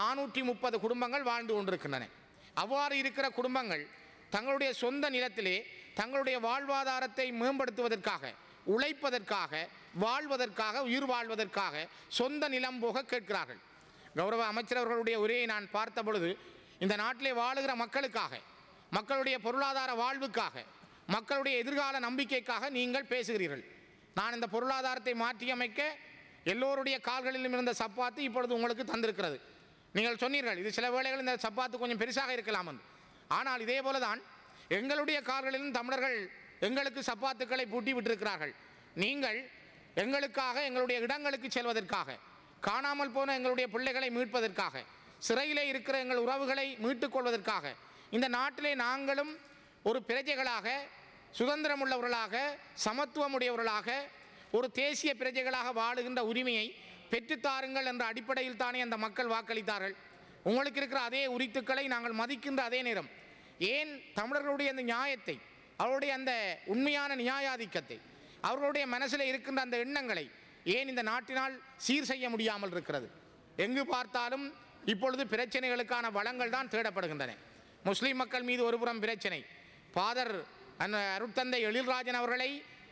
Speaker 6: 430 குடும்பங்கள் வாழ்ந்து கொண்டிருக்கின்றன. அவ்வாறு இருக்கிற குடும்பங்கள் தங்களுடைய சொந்த நிலத்திலே தங்களுடைய வாழ்வாதாரத்தை மேம்படுத்துவதற்காக, உழைப்பதற்காக, வாழ்வதற்காக, உயிர் வாழ்வதற்காக சொந்த நிலம் போக கேட்கிறார்கள். கௌரவ அமைச்சர் அவர்களுடைய உரையை நான் பார்த்த பொழுது இந்த நாட்டிலே வாழுகிற மக்களுக்காக, மக்களுடைய பொருளாதார வாழ்வுக்காக, மக்களுடைய எதிர்கால நம்பிக்கைக்காக நீங்கள் பேசுகிறீர்கள். நான் இந்த பொருளாதாரத்தை மாற்றியமைக்க எல்லோருடைய கால்களிலும் இருந்த சப்பாத்து இப்பொழுது உங்களுக்கு தந்திருக்கிறது. நீங்கள் சொன்னீர்கள் இது சில வேளைகள் இந்த சப்பாத்து கொஞ்சம் பெருசாக இருக்கலாம் என்று. ஆனால் இதே போல தான் எங்களுடைய கால்களிலும் தமிழர்கள் எங்களுக்கு சப்பாத்துக்களை பூட்டி விட்டிருக்கிறார்கள். நீங்கள் எங்களுக்காக, எங்களுடைய இடங்களுக்கு செல்வதற்காக, காணாமல் போன எங்களுடைய பிள்ளைகளை மீட்பதற்காக, சிறையிலே இருக்கிற எங்கள் உறவுகளை மீட்டுக் கொள்வதற்காக இந்த நாட்டிலே நாங்களும் ஒரு பிரஜைகளாக, சுதந்திரமுள்ளவர்களாக, சமத்துவமுடையவர்களாக, ஒரு தேசிய பிரஜைகளாக வாழுகின்ற உரிமையை பெற்றுத்தாருங்கள் என்ற அடிப்படையில் தானே அந்த மக்கள் வாக்களித்தார்கள். உங்களுக்கு இருக்கிற அதே உரித்துக்களை நாங்கள் மதிக்கின்ற அதே நேரம் ஏன் தமிழர்களுடைய அந்த நியாயத்தை, அவருடைய அந்த உண்மையான நியாயாதிக்கத்தை, அவர்களுடைய மனசில் இருக்கின்ற அந்த எண்ணங்களை ஏன் இந்த நாட்டினால் சீர் செய்ய முடியாமல் இருக்கிறது? எங்கு பார்த்தாலும் இப்பொழுது பிரச்சனைகளுக்கான வளங்கள் தான் தேடப்படுகின்றன. முஸ்லீம் மக்கள் மீது ஒருபுறம் பிரச்சனை, ஃபாதர் அருட்தந்தை எழில்ராஜன் அவர்களை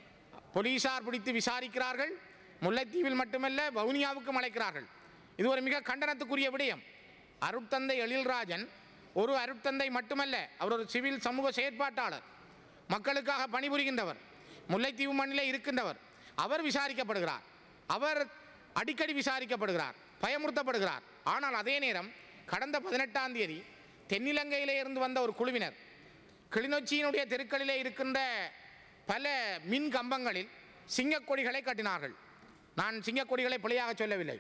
Speaker 6: போலீசார் பிடித்து விசாரிக்கிறார்கள். முல்லைத்தீவில் மட்டுமல்ல வவுனியாவுக்கும் அழைக்கிறார்கள். இது ஒரு மிக கண்டனத்துக்குரிய விடயம். அருட்தந்தை எழில்ராஜன் ஒரு அருட்தந்தை மட்டுமல்ல, அவர் ஒரு சிவில் சமூக செயற்பாட்டாளர், மக்களுக்காக பணிபுரிகின்றவர், முல்லைத்தீவு மண்ணிலே இருக்கின்றவர். அவர் விசாரிக்கப்படுகிறார், அவர் அடிக்கடி விசாரிக்கப்படுகிறார், பயமுறுத்தப்படுகிறார். ஆனால் அதே நேரம் கடந்த 18ஆம் தேதி தென்னிலங்கையிலே இருந்து வந்த ஒரு குழுவினர் கிளிநொச்சியினுடைய தெருக்களிலே இருக்கின்ற பல மின் கம்பங்களில் சிங்கக்கொடிகளை கட்டினார்கள். நான் சிங்கக்கொடிகளை பிழையாக சொல்லவில்லை.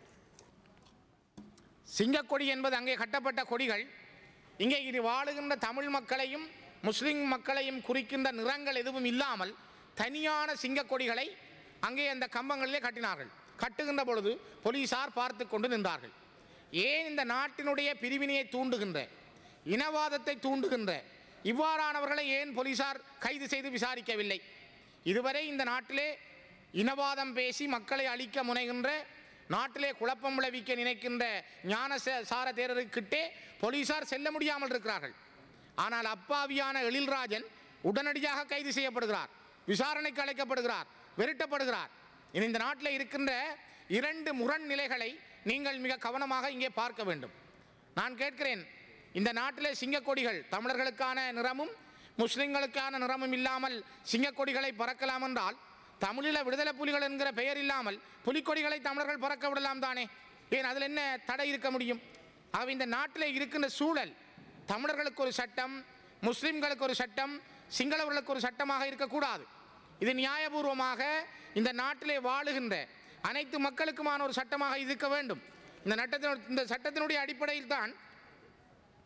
Speaker 6: சிங்கக்கொடி என்பது அங்கே கட்டப்பட்ட கொடிகள் இங்கே இது வாழுகின்ற தமிழ் மக்களையும் முஸ்லிம் மக்களையும் குறிக்கின்ற நிறங்கள் எதுவும் இல்லாமல் தனியான சிங்கக்கொடிகளை அங்கே அந்த கம்பங்களிலே கட்டினார்கள். கட்டுகின்ற பொழுது போலீசார் பார்த்து கொண்டு நின்றார்கள். ஏன் இந்த நாட்டினுடைய பிரிவினையை தூண்டுகின்ற, இனவாதத்தை தூண்டுகின்ற இவ்வாறானவர்களை ஏன் போலீசார் கைது செய்து விசாரிக்கவில்லை? இதுவரை இந்த நாட்டிலே இனவாதம் பேசி மக்களை அழிக்க முனைகின்ற, நாட்டிலே குழப்பம் விளைவிக்க நினைக்கின்ற ஞானசார தேரருக்கிட்டே போலீசார் செல்ல முடியாமல் இருக்கிறார்கள். ஆனால் அப்பாவியான எழில்ராஜன் உடனடியாக கைது செய்யப்படுகிறார், விசாரணைக்கு அழைக்கப்படுகிறார், விரட்டப்படுகிறார். இந்த நாட்டில் இருக்கின்ற 2 முரண் நிலைகளை நீங்கள் மிக கவனமாக இங்கே பார்க்க வேண்டும். நான் கேட்கிறேன், இந்த நாட்டிலே சிங்கக்கொடிகள் தமிழர்களுக்கான நிறமும் முஸ்லிம்களுக்கான நிறமும் இல்லாமல் சிங்கக்கொடிகளை பறக்கலாம் என்றால் தமிழீழ விடுதலை புலிகள் என்கிற பெயர் இல்லாமல் புலிக்கொடிகளை தமிழர்கள் பறக்க விடலாம் தானே? ஏன் அதில் என்ன தடை இருக்க முடியும்? ஆகவே இந்த நாட்டிலே இருக்கின்ற சூழல் தமிழர்களுக்கு ஒரு சட்டம், முஸ்லிம்களுக்கு ஒரு சட்டம், சிங்களவர்களுக்கு ஒரு சட்டமாக இருக்கக்கூடாது. இது நியாயபூர்வமாக இந்த நாட்டிலே வாழுகின்ற அனைத்து மக்களுக்குமான ஒரு சட்டமாக இருக்க வேண்டும். இந்த சட்டத்தினுடைய அடிப்படையில் தான்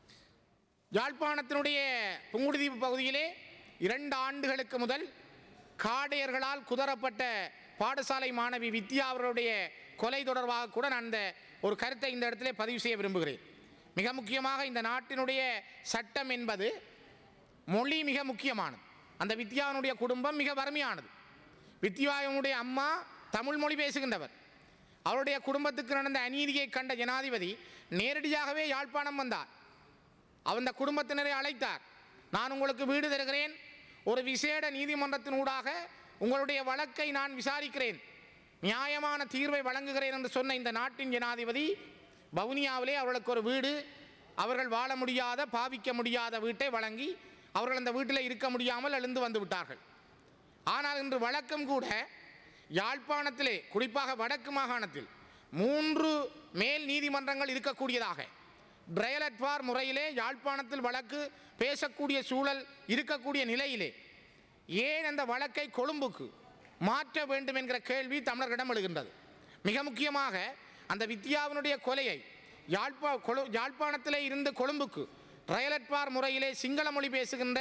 Speaker 6: யாழ்ப்பாணத்தினுடைய புங்குடுதீவு பகுதியிலே 2 ஆண்டுகளுக்கு முதல் காடையர்களால் குதறப்பட்ட பாடசாலை மாணவி வித்யா அவர்களுடைய கொலை தொடர்பாக கூட நான் இந்த ஒரு கருத்தை இந்த இடத்திலே பதிவு செய்ய விரும்புகிறேன். மிக முக்கியமாக இந்த நாட்டினுடைய சட்டம் என்பது மொழி மிக முக்கியமானது. அந்த வித்யாவினுடைய குடும்பம் மிக வறுமையானது. வித்யாவினுடைய அம்மா தமிழ் மொழி பேசுகின்றவர். அவருடைய குடும்பத்துக்கு நடந்த அநீதியை கண்ட ஜனாதிபதி நேரடியாகவே யாழ்ப்பாணம் வந்தார். அந்த குடும்பத்தினரை அழைத்தார். நான் உங்களுக்கு வீடு தருகிறேன், ஒரு விசேட நீதிமன்றத்தினூடாக உங்களுடைய வழக்கை நான் விசாரிக்கிறேன், நியாயமான தீர்வை வழங்குகிறேன் என்று சொன்ன இந்த நாட்டின் ஜனாதிபதி வவுனியாவிலே அவர்களுக்கு ஒரு வீடு, அவர்கள் வாழ முடியாத பாவிக்க முடியாத வீட்டை வழங்கி அவர்கள் அந்த வீட்டில் இருக்க முடியாமல் எழுந்து வந்து விட்டார்கள். ஆனால் இன்று வழக்கம் கூட யாழ்ப்பாணத்திலே, குறிப்பாக வடக்கு மாகாணத்தில் 3 மேல் நீதிமன்றங்கள் இருக்கக்கூடியதாக ட்ரையல் அட்வார் முறையிலே யாழ்ப்பாணத்தில் வழக்கு பேசக்கூடிய சூழல் இருக்கக்கூடிய நிலையிலே ஏன் அந்த வழக்கை கொழும்புக்கு மாற்ற வேண்டும் என்கிற கேள்வி தமிழர்களிடம் எழுகின்றது. மிக முக்கியமாக அந்த வித்யாவினுடைய கொலையை யாழ்ப்பாணத்திலே இருந்து கொழும்புக்கு ட்ரையல் அட்வார் முறையிலே சிங்கள மொழி பேசுகின்ற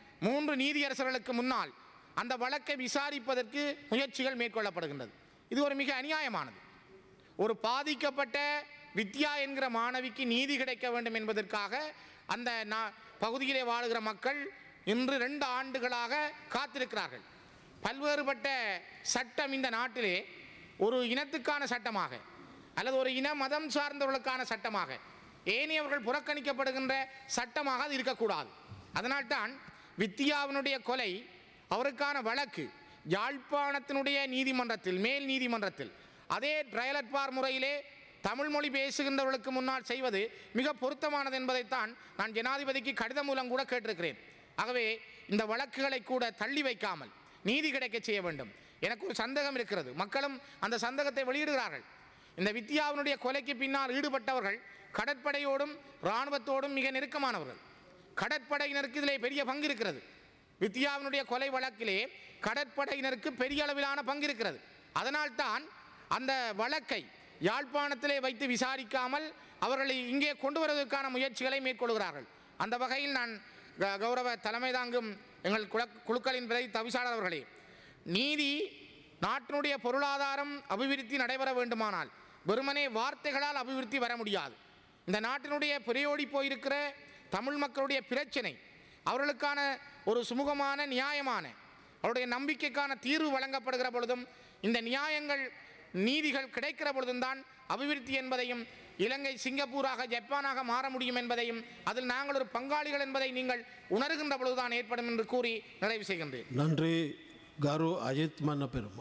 Speaker 6: 3 நீதியரசர்களுக்கு முன்னால் அந்த வழக்கை விசாரிப்பதற்கு முயற்சிகள் மேற்கொள்ளப்படுகின்றது. இது ஒரு மிக அநியாயமானது. ஒரு பாதிக்கப்பட்ட வித்யா என்கிற மாணவிக்கு நீதி கிடைக்க வேண்டும் என்பதற்காக அந்த பகுதியிலே வாழுகிற மக்கள் இன்று 2 ஆண்டுகளாக காத்திருக்கிறார்கள். பல்வேறுபட்ட சட்டம் இந்த நாட்டிலே ஒரு இனத்துக்கான சட்டமாக அல்லது ஒரு இன மதம் சார்ந்தவர்களுக்கான சட்டமாக, ஏனையவர்கள் புறக்கணிக்கப்படுகின்ற சட்டமாக அது இருக்கக்கூடாது. அதனால்தான் வித்யாவினுடைய கொலை, அவருக்கான வழக்கு யாழ்ப்பாணத்தினுடைய நீதிமன்றத்தில், மேல் நீதிமன்றத்தில் அதே ட்ரையல் அட்வார் முறையிலே தமிழ் மொழி பேசுகின்றவர்களுக்கு முன்னால் செய்வது மிக பொருத்தமானது என்பதைத்தான் நான் ஜனாதிபதிக்கு கடிதம் மூலம் கூட கேட்டிருக்கிறேன். ஆகவே இந்த வழக்குகளை கூட தள்ளி வைக்காமல் நீதி கிடைக்க செய்ய வேண்டும். எனக்கு ஒரு சந்தேகம் இருக்கிறது, மக்களும் அந்த சந்தேகத்தை வெளியிடுகிறார்கள். இந்த வித்யாவினுடைய கொலைக்கு பின்னால் ஈடுபட்டவர்கள் கடற்படையோடும் இராணுவத்தோடும் மிக நெருக்கமானவர்கள். கடற்படையினருக்கு இதிலே பெரிய பங்கு இருக்கிறது. வித்யாவினுடைய கொலை வழக்கிலே கடற்படையினருக்கு பெரிய அளவிலான பங்கு இருக்கிறது. அதனால்தான் அந்த வழக்கை யாழ்ப்பாணத்திலே வைத்து விசாரிக்காமல் அவர்களை இங்கே கொண்டு வருவதற்கான முயற்சிகளை மேற்கொள்கிறார்கள். அந்த வகையில் நான் கௌரவ தலைமை தாங்கும் எங்கள் குழுக்களின் பிரதி தவிசாளர் அவர்களே, நீதி, நாட்டினுடைய பொருளாதாரம் அபிவிருத்தி நடைபெற வேண்டுமானால் வெறுமனே வார்த்தைகளால் அபிவிருத்தி வர முடியாது. இந்த நாட்டினுடைய பிறையோடி போயிருக்கிற தமிழ் மக்களுடைய பிரச்சனை, அவர்களுக்கான ஒரு சுமூகமான நியாயமான அவருடைய நம்பிக்கைக்கான தீர்வு வழங்கப்படுகிற பொழுதும், இந்த நியாயங்கள் நீதிகள் கிடைக்கிற பொழுதும் தான் அபிவிருத்தி என்பதையும், இலங்கை சிங்கப்பூராக ஜப்பானாக மாற முடியும் என்பதையும், அதில் நாங்கள் ஒரு பங்காளிகள் என்பதை நீங்கள் உணர்கின்ற பொழுதுதான் ஏற்படும் என்று கூறி நிறைவு செய்கின்றேன்.
Speaker 5: நன்றி. ගරු අජිත් මන්නපෙරම.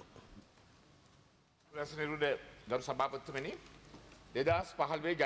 Speaker 7: ප්‍රශ්නෙරුට ගරු සභාපතිතුමනි, 2015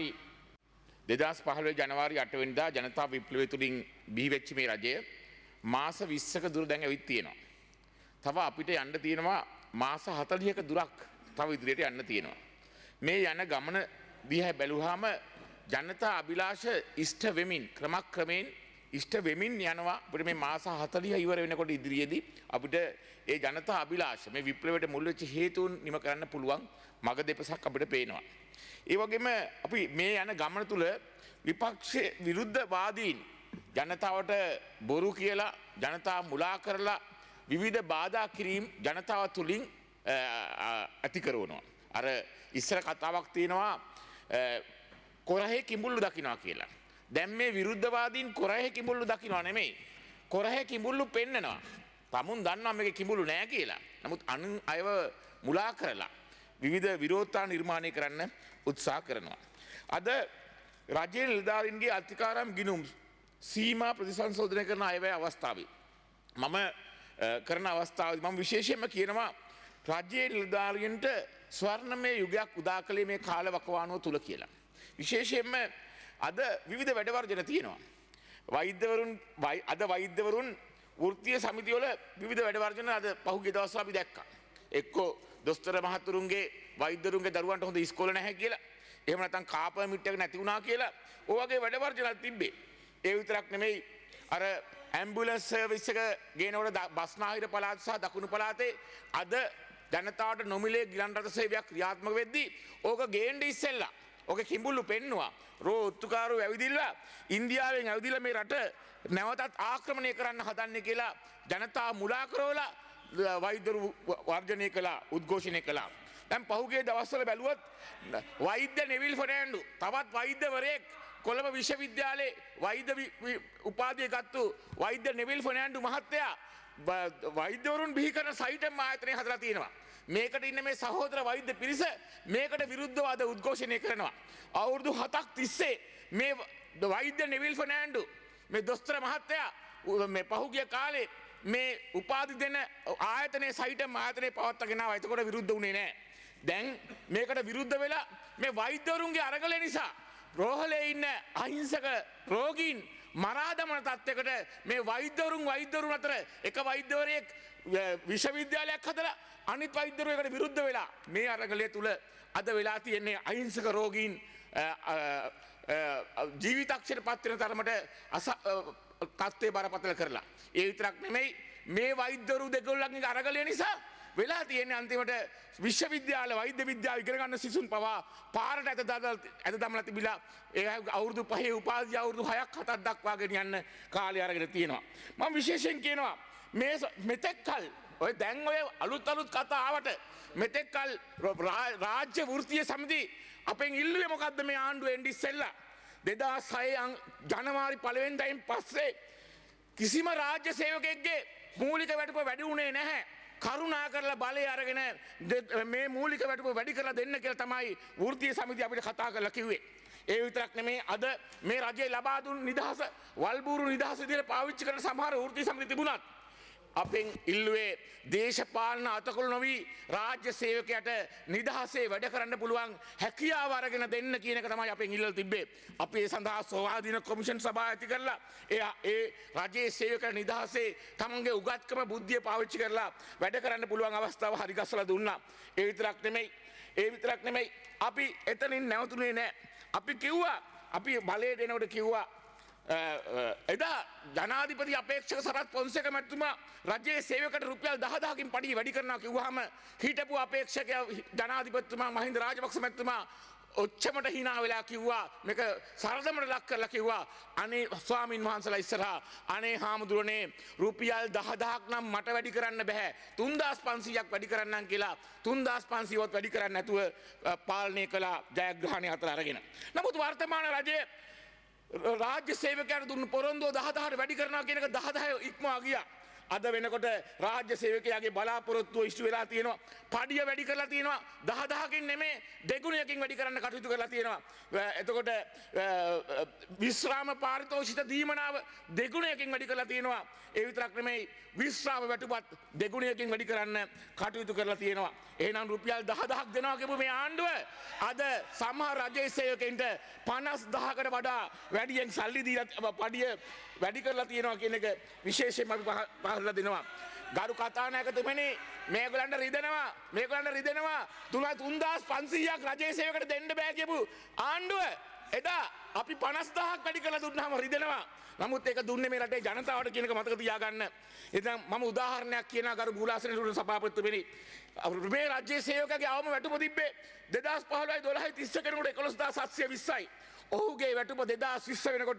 Speaker 7: ජනවාරි 8 වෙනිදා ජනතා විප්ලවය තුලින් බිහිවෙච්ච මේ රජය මාස 20ක දුර දැන් ඇවිත් තියෙනවා. තව අපිට යන්න තියෙනවා මාස 40ක දුරක් තව ඉදිරියට යන්න තියෙනවා. මේ යන ගමන දිහා බැලුවාම ජනතා අභිලාෂ ඉෂ්ට වෙමින් ක්‍රමක්‍රමයෙන් ඉෂ්ට වෙමින් යනවා. අපිට මේ මාස 40 ඉවර වෙනකොට ඉදිරියේදී අපිට ඒ ජනතා අභිලාෂ, මේ විප්ලවයට මුල් වෙච්ච හේතුන් නිම කරන්න පුළුවන් මග දෙපසක් අපිට පේනවා. ඒ වගේම අපි මේ යන ගමන තුල විපක්ෂ විරුද්ධවාදීන් ජනතාවට බොරු කියලා, ජනතාව මුලා කරලා විවිධ බාධා කිරීම ජනතාව තුලින් ඇති කරනවා. අර ඉස්සර කතාවක් තියෙනවා කොරහේ කිඹුල්ලු දකින්නවා කියලා. දැන් මේ විරුද්ධවාදීන් කොරහේ කිඹුල්ලු දකින්නවා නෙමෙයි, කොරහේ කිඹුල්ලු පෙන්නනවා. තමුන් දන්නවා මේකේ කිඹුල්ලු නැහැ කියලා. නමුත් අනුන් අයව මුලා කරලා විවිධ විරෝධතා නිර්මාණය කරන්න උත්සාහ කරනවා. අද රජයේ නිලධාරීන්ගේ අධිකාරම් ගිණුම් සීමා ප්‍රතිසංශෝධනය කරන අයවැය අවස්ථාවේ මම කරන අවස්ථාවේදී මම විශේෂයෙන්ම කියනවා රජයේ නිලධාරීන්ට ස්වර්ණමය යුගයක් උදා කළේ මේ කාල වකවානුව තුල කියලා. විශේෂයෙන්ම අද විවිධ වැඩවර්ජන තියෙනවා. වෛද්‍යවරුන් වෘත්තීය සමිතිවල විවිධ වැඩවර්ජන අද පහුගිය දවස්වල අපි දැක්කා. එක්කෝ දොස්තර මහතුරුන්ගේ වෛද්‍යවරුන්ගේ දරුවන්ට හොඳ ඉස්කෝල නැහැ කියලා, එහෙම නැත්නම් කාප මිට් එක නැති වුණා කියලා, ඔය වගේ වැඩවර්ජනක් තිබ්බේ. ඒ විතරක් නෙමෙයි, අර ඇම්බුලන්ස් සර්විස් එක ගේනකොට බස්නාහිර පළාත සහ දකුණු පළාතේ අද ජනතාවට නොමිලේ ගිලන් රථ සේවයක් ක්‍රියාත්මක වෙද්දී ඕක ගේන්න ඉස්සෙල්ලා ඕක කිඹුල්ලු පෙන්නවා. රෝ ඔත්තුකාරෝ ඇවිදිලා ඉන්දියාවෙන් ඇවිදිලා මේ රට නැවතත් ආක්‍රමණය කරන්න හදන්නේ කියලා ජනතාව මුලා කරවලා වෛද්‍යවරු වර්ජනය කළා උද්ඝෝෂණය කළා. දැන් පහුගිය දවස්වල බැලුවොත් වෛද්‍ය නෙවිල් ෆර්නෑන්ඩු තවත් වෛද්‍යවරයෙක් කොළඹ විශ්වවිද්‍යාලයේ වෛද්‍ය උපාධිය ගත්තු වෛද්‍ය නෙවිල් ෆර්නෑන්ඩු මහත්තයා වෛද්‍යවරුන් බිහි කරන සයිටම් ආයතනය හදලා තියෙනවා. මේකට ඉන්න මේ සහෝදර වෛද්‍ය පිරිස මේකට විරුද්ධව අද උද්ඝෝෂණය කරනවා. අවුරුදු 7ක් තිස්සේ මේ වෛද්‍ය නෙවිල් ෆර්නෑන්ඩු මේ දොස්තර මහත්තයා මේ පහුගිය කාලේ මේ උපාධි දෙන ආයතනයේ සයිටම් ආයතනයේ පවත්වාගෙන ආවා. එතකොට විරුද්ධ වුණේ නැහැ. දැන් මේකට විරුද්ධ වෙලා මේ වෛද්‍යවරුන්ගේ අරගලය නිසා රෝහලේ ඉන්න අහිංසක රෝගීන් මරා දමන තත්යකට මේ වෛද්‍යවරුන් අතර එක වෛද්‍යවරයෙක් විශ්වවිද්‍යාලයක් හදලා අනිත් වෛද්‍යවරයෙකුට විරුද්ධ වෙලා මේ අරගලය තුල අද වෙලා තියෙන්නේ අහිංසක රෝගීන් ජීවිතක්ෂයට පත් වෙන තරමට තත්ත්වය බරපතල කරලා. ඒ විතරක් නෙමෙයි මේ වෛද්‍යවරු දෙගොල්ලන්ගේ අරගලය නිසා වෙලා තියෙන්නේ අන්තිමට විශ්වවිද්‍යාල වෛද්‍ය විද්‍යාව ඉගෙන ගන්න සිසුන් පවා පාරට ඇද දමලා තිබිලා ඒ අවුරුදු 5 උපාධිය අවුරුදු 6ක් 7ක් දක්වා ගෙනියන්න කාලය අරගෙන තියෙනවා. මම විශේෂයෙන් කියනවා මේ මෙතෙක්කල් ඔය දැන් ඔය අලුත් කතා ආවට මෙතෙක්කල් රාජ්‍ය වෘත්තීය සමිති අපෙන් ඉල්ලුවේ මොකද්ද මේ ආණ්ඩුව එන්න ඉස්සෙල්ලා 2006 ජනවාරි 1 වෙනිදායින් පස්සේ කිසිම රාජ්‍ය සේවකයෙක්ගේ මූලික වැටුප වැඩි වුණේ නැහැ. කරුණා කරලා බලය අරගෙන මේ මූලික වැටුප වැඩි කරලා දෙන්න කියලා තමයි වෘත්තීය සමිතිය අපිට කතා කරලා කිව්වේ. ඒ විතරක් නෙමෙයි අද මේ රජය ලබා දුන් නිදහස වල්බూరు නිදහස විදිහට පාවිච්චි කරන සමහර වෘත්තීය සමිති තිබුණත් අපෙන් ඉල්ලුවේ දේශපාලන අතකොළු නොවි රාජ්‍ය සේවකයට නිදහසේ වැඩ කරන්න පුළුවන් හැකියාව අරගෙන දෙන්න කියන එක තමයි අපෙන් ඉල්ලලා තිබ්බේ. අපි ඒ සඳහා ස්වාධීන කොමිෂන් සභාව ඇති කරලා ඒ රජයේ සේවක නිදහසේ තමන්ගේ උගත්කම බුද්ධිය පාවිච්චි කරලා වැඩ කරන්න පුළුවන් අවස්ථාව හරි ගස්සලා දුන්නා. ඒ විතරක් නෙමෙයි අපි එතනින් නැවතුනේ නැහැ. අපි කිව්වා අපි බලයට එනකොට කිව්වා එදා ජනාධිපති අපේක්ෂක සරත් පොන්සේක මැතිතුමා රජයේ සේවකට රුපියල් 10000කින් පඩිය වැඩි කරනවා කිව්වහම හිටපු අපේක්ෂකයා ජනාධිපතිතුමා මහින්ද රාජපක්ෂ මැතිතුමා ඔච්චමට hina වෙලා කිව්වා මේක සරදමට ලක් කරලා කිව්වා අනේ ස්වාමින් වහන්සේලා ඉස්සරහා අනේ හාමුදුරනේ රුපියල් 10000ක් නම් මට වැඩි කරන්න බෑ 3500ක් වැඩි කරන්නම් කියලා 3500වත් වැඩි කරන්න නැතුව පාලනය කළා ජයග්‍රහණය අතර අරගෙන. නමුත් වර්තමාන රජයේ රාජ්‍ය සේවකයන්ට දුන්න පොරොන්දුව 10000ට වැඩි කරනවා කියන එක 10000 ඉක්මවා ගියා. අද වෙනකොට රාජ්‍ය සේවකයාගේ බලාපොරොත්තුව ඉෂ්ට වෙලා තියෙනවා. පඩිය වැඩි කරලා තියෙනවා. 10000කින් නෙමෙයි දෙගුණයකින් වැඩි කරන්න කටයුතු කරලා තියෙනවා. එතකොට විශ්‍රාම පාරිතෝෂිත දීමනාව දෙගුණයකින් වැඩි කරලා තියෙනවා. ඒ විතරක් නෙමෙයි විශ්‍රාම වැටුපත් දෙගුණයකින් වැඩි කරන්න කටයුතු කරලා තියෙනවා. එහෙනම් රුපියල් 10000ක් දෙනවා කියපු මේ ආණ්ඩුව අද සමහර රජයේ සේවකයින්ට 50000කට වඩා වැඩියෙන් සල්ලි දීලා පඩිය වැඩි කරලා තියෙනවා කියන එක විශේෂයෙන්ම අපි පහදලා දෙනවා. ගරු කතානායකතුමනි මේගොල්ලන්ට රිදෙනවා 3500ක් රජයේ සේවකට දෙන්න බෑ කියපු ආණ්ඩුව එදා අපි 50000ක් වැඩි කරලා දුන්නාම රිදෙනවා. නමුත් ඒක දුන්නේ මේ රටේ ජනතාවට කියන එක මතක තියාගන්න. ඉතින් මම උදාහරණයක් කියනවා ගරු බුලාසන සුළු සභාපතිතුමනි. මේ රජයේ සේවකගේ අවම වැටුප තිබ්බේ 2015 12 30 කෙනෙකුට 11720යි. ඔහුගේ වැටුප 2020 වෙනකොට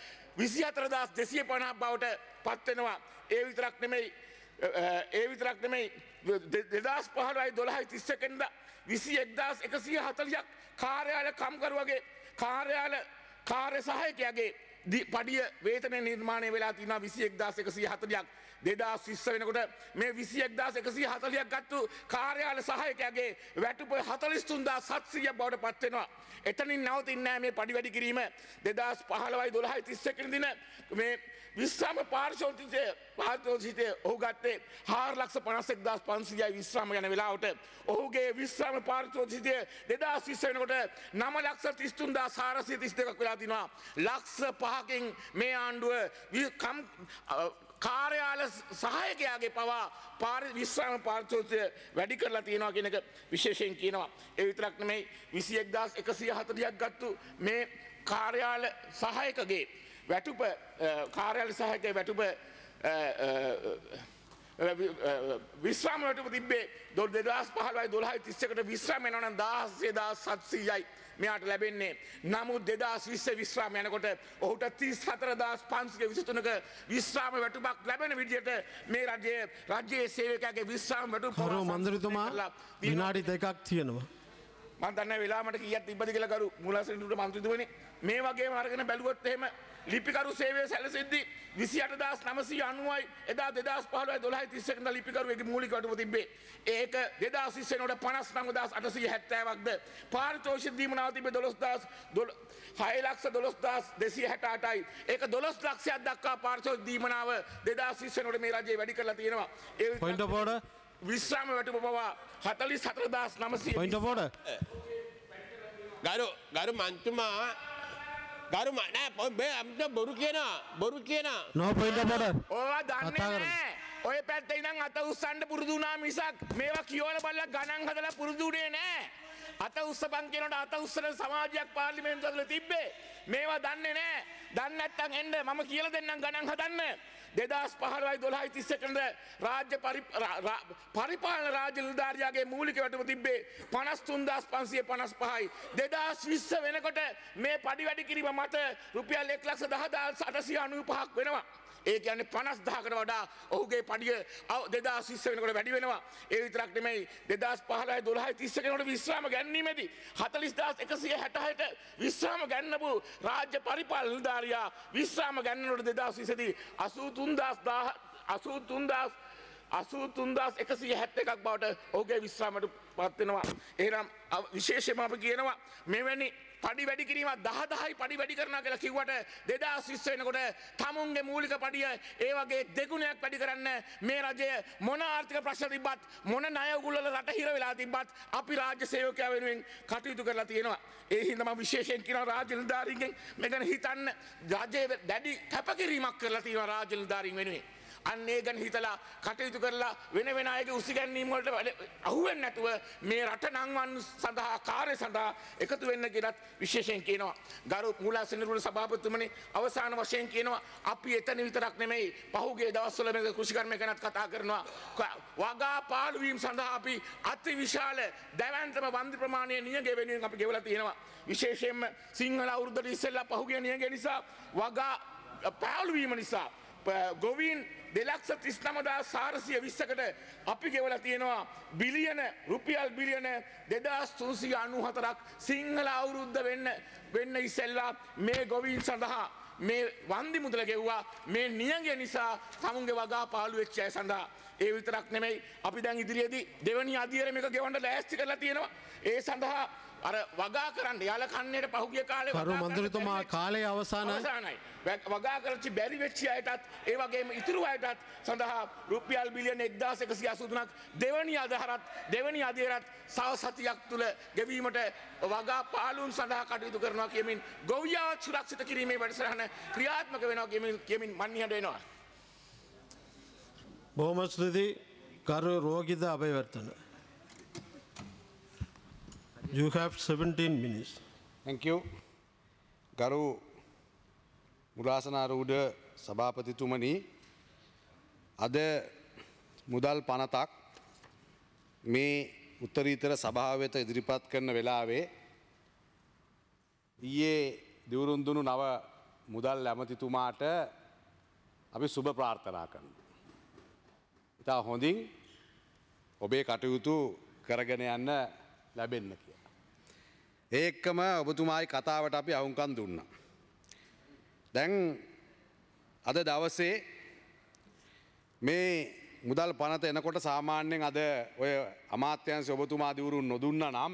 Speaker 7: 24250 බවට පත් වෙනවා. ඒ විතරක් නෙමෙයි 2015 12 30 කෙනෙකුට 21140ක් කාර්යාල කම්කරුවගේ කාර්ය සහායකයාගේ පඩිය වේතන නිර්මාණය වෙලා තියෙනවා 21140ක්. 2020 වෙනකොට මේ 21140ක් ගත්තු කාර්යාල සහායකයාගේ වැටුප 43700ක් බවට පත් වෙනවා. එතනින් නවතින්නේ නැහැ මේ පඩි වැඩි කිරීම. 2015 12 31 දින මේ විශ්‍රාම පාරිතෝෂිතය ඔහු ගත්තේ 451500යි විශ්‍රාම යන වෙලාවට. ඔහුගේ විශ්‍රාම පාරිතෝෂිතය 2020 වෙනකොට 933432ක් වෙලා තිනවා. ලක්ෂ 5කින් මේ ආණ්ඩුව කාර්යාල සහායකයාගේ පවා විශ්‍රාම පාරිතෝෂිතය වැඩි කරලා තියෙනවා කියන එක විශේෂයෙන් කියනවා. ඒ විතරක් නෙමෙයි 21140ක් ගත්තු මේ කාර්යාල සහායකගේ වැටුප කාර්යාල සහායකගේ වැටුප විශ්‍රාම වැටුප තිබ්බේ 2015 12 31කට විශ්‍රාම වෙනවා නම් 16700යි. මෙයාට ලැබෙන්නේ. නමුත් 2020 විශ්‍රාම යනකොට ඔහුට 34523ක විශ්‍රාම වැටුපක් ලැබෙන විදිහට මේ රජයේ සේවකයාගේ විශ්‍රාම වැටුප
Speaker 5: කරු මන්ත්‍රීතුමා විනාඩි 2ක් තියෙනවා.
Speaker 7: මම දන්නේ වෙලාවට කීයක් තිබ්බද කියලා කරු මූලාසනිකුට මන්ත්‍රීතුමනි මේ වගේම අරගෙන බැලුවොත් එහෙම ලිපිකරු සේවය සැලසෙද්දී 28990යි එදා 2015 12 31 ඉඳලා ලිපිකරුවේගේ මූලික වටුප තිබ්බේ. ඒක 2020 වෙනකොට 59870ක්ද පාරිතෝෂික දීමනාව තිබ්බේ 6,12268යි. ඒක 12 ලක්ෂයක් දක්වා පාරිතෝෂික දීමනාව 2020 වෙනකොට මේ රජයේ වැඩි කරලා තියෙනවා. ඒ
Speaker 5: Point of order.
Speaker 7: විශ්‍රාම වැටුප පවා 44900
Speaker 5: Point of order.
Speaker 8: ගරු මන්තුමා ගරු නෑ අපිට බොරු කියන
Speaker 5: No point of order.
Speaker 7: ඕවා දන්නේ නෑ. ඔය පැත්තේ ඉඳන් අත උස්සන්න පුරුදු වුණා මිසක් මේවා කියවල බලලා ගණන් හදලා පුරුදු උනේ නෑ. අත උස්සපන් කියනකොට අත උස්සන සමාජයක් පාර්ලිමේන්තුව ඇතුලේ තිබ්බේ. මේවා දන්නේ නෑ. දන්නේ නැත්තම් එන්න මම කියලා දෙන්නම් ගණන් හදන්න. 2015යි 12යි 31ද රාජ්‍ය පරිපාලන රාජ්‍ය නිලධාරියාගේ මූලික වැටුප තිබ්බේ 53555යි. 2020 වෙනකොට මේ පඩි වැඩි කිරීම මත රුපියල් 1,10,895ක් වෙනවා. ඒ කියන්නේ 50000කට වඩා ඔහුගේ පඩිය 2020 වෙනකොට වැඩි වෙනවා. ඒ විතරක් නෙමෙයි 2015යි 12යි 31 වෙනකොට විශ්‍රාම ගැනීමේදී 40166ට විශ්‍රාම ගන්නපු රාජ්‍ය පරිපාලන නිලධාරියා විශ්‍රාම ගන්නකොට 2020 දී 83171ක් බවට ඔහුගේ විශ්‍රාමයට පත් වෙනවා. එහෙනම් විශේෂයෙන්ම අපි කියනවා මෙවැනි පඩි වැඩි කිරීම 10,000යි පඩි වැඩි කරනවා කියලා කිව්වට 2020 වෙනකොට තමුන්ගේ මූලික පඩිය ඒ වගේ දෙගුණයක් වැඩි කරන්න මේ රජය මොන ආර්ථික ප්‍රශ්න තිබ්බත් මොන ණය උගුල්වල රට හිර වෙලා තිබ්බත් අපි රාජ්‍ය සේවකයා වෙනුවෙන් කටයුතු කරලා තියෙනවා. ඒ හින්දා මම විශේෂයෙන් කියනවා රාජ්‍ය නිලධාරීන්ගෙන් මේක හිතන්න රජයේ දැඩි කැපකිරීමක් කරලා තියෙනවා රාජ්‍ය නිලධාරීන් වෙනුවෙන්. අන්න ඒ ගැන හිතලා කටයුතු කරලා වෙන අයගේ උසිගැන්වීම් වලට අහුවෙන්නේ නැතුව මේ රට නංවන්න සඳහා කාර්ය සඳහා එකතු වෙන්න කියලාත් විශේෂයෙන් කියනවා. ගරු මූලාසනිකුල සභාපතිතුමනි අවසාන වශයෙන් කියනවා අපි එතන විතරක් නෙමෙයි පහුගිය දවස්වල මේ කෘෂිකර්මය ගැනත් කතා කරනවා. වගා පාලු වීම සඳහා අපි අති විශාල දැවැන්තම වන්දි ප්‍රමාණය නියඟය වෙනුවෙන් අපි ගෙවලා තියෙනවා. විශේෂයෙන්ම සිංහල අවුරුද්දට ඉස්සෙල්ලා පහුගිය නියඟය නිසා වගා පාලු වීම නිසා ගොවීන් 2,39,420කට අපි ගෙවලා තියෙනවා රුපියල් බිලියන 2,394ක් සිංහල අවුරුද්ද වෙන්න ඉස්සෙල්ලා මේ ගොවීන් සඳහා මේ වන්දි මුදල ගෙව්වා මේ නියඟය නිසා තමුන්ගේ වගා පාලු වෙච්ච අය සඳහා. ඒ විතරක් නෙමෙයි අපි දැන් ඉදිරියේදී දෙවනි අධීර මේක ගෙවන්න ලෑස්ති කරලා තියෙනවා. ඒ සඳහා අර වගා කරන්න යාල කන්නේට පහුගිය කාලේ
Speaker 5: කරු මන්ත්‍රීතුමා කාලය අවසානයි.
Speaker 7: වගා කරච්චි බැරි වෙච්ච අයටත් ඒ වගේම ඉතුරු අයටත් සඳහා රුපියල් බිලියන 1183ක් දෙවනි අධීරත් සව සතියක් තුල ගෙවීමට වගා පාලුන් සඳහා කටයුතු කරනවා කියමින් ගොවියා සුරක්ෂිත කිරීමේ වැඩසටහන ක්‍රියාත්මක වෙනවා කියමින් මන්නිහඬ වෙනවා.
Speaker 5: බොහොම ස්තුතියි කරු රෝගිත Abeywardena. You have 17 minutes.
Speaker 9: Thank you. ගරු මුලාසනාරූඪ සභාපතිතුමනි අද මුදල් පනතක් මේ උත්තරීතර සභාව වෙත ඉදිරිපත් කරන වෙලාවේ ඊයේ දිවුරුන්දුණු නව මුදල් ඇමතිතුමාට අපි සුබ ප්‍රාර්ථනා කරනවා. ඉතා හොඳින් ඔබේ කටයුතු කරගෙන යන්න ලැබෙන්න කියලා. ඒකම ඔබතුමායි කතාවට අපි අහුම්කම් දුන්නා. දැන් අද දවසේ මේ මුදල් පනත එනකොට සාමාන්‍යයෙන් අද ඔය අමාත්‍යංශ ඔබතුමා දිවුරුන් නොදුන්නා නම්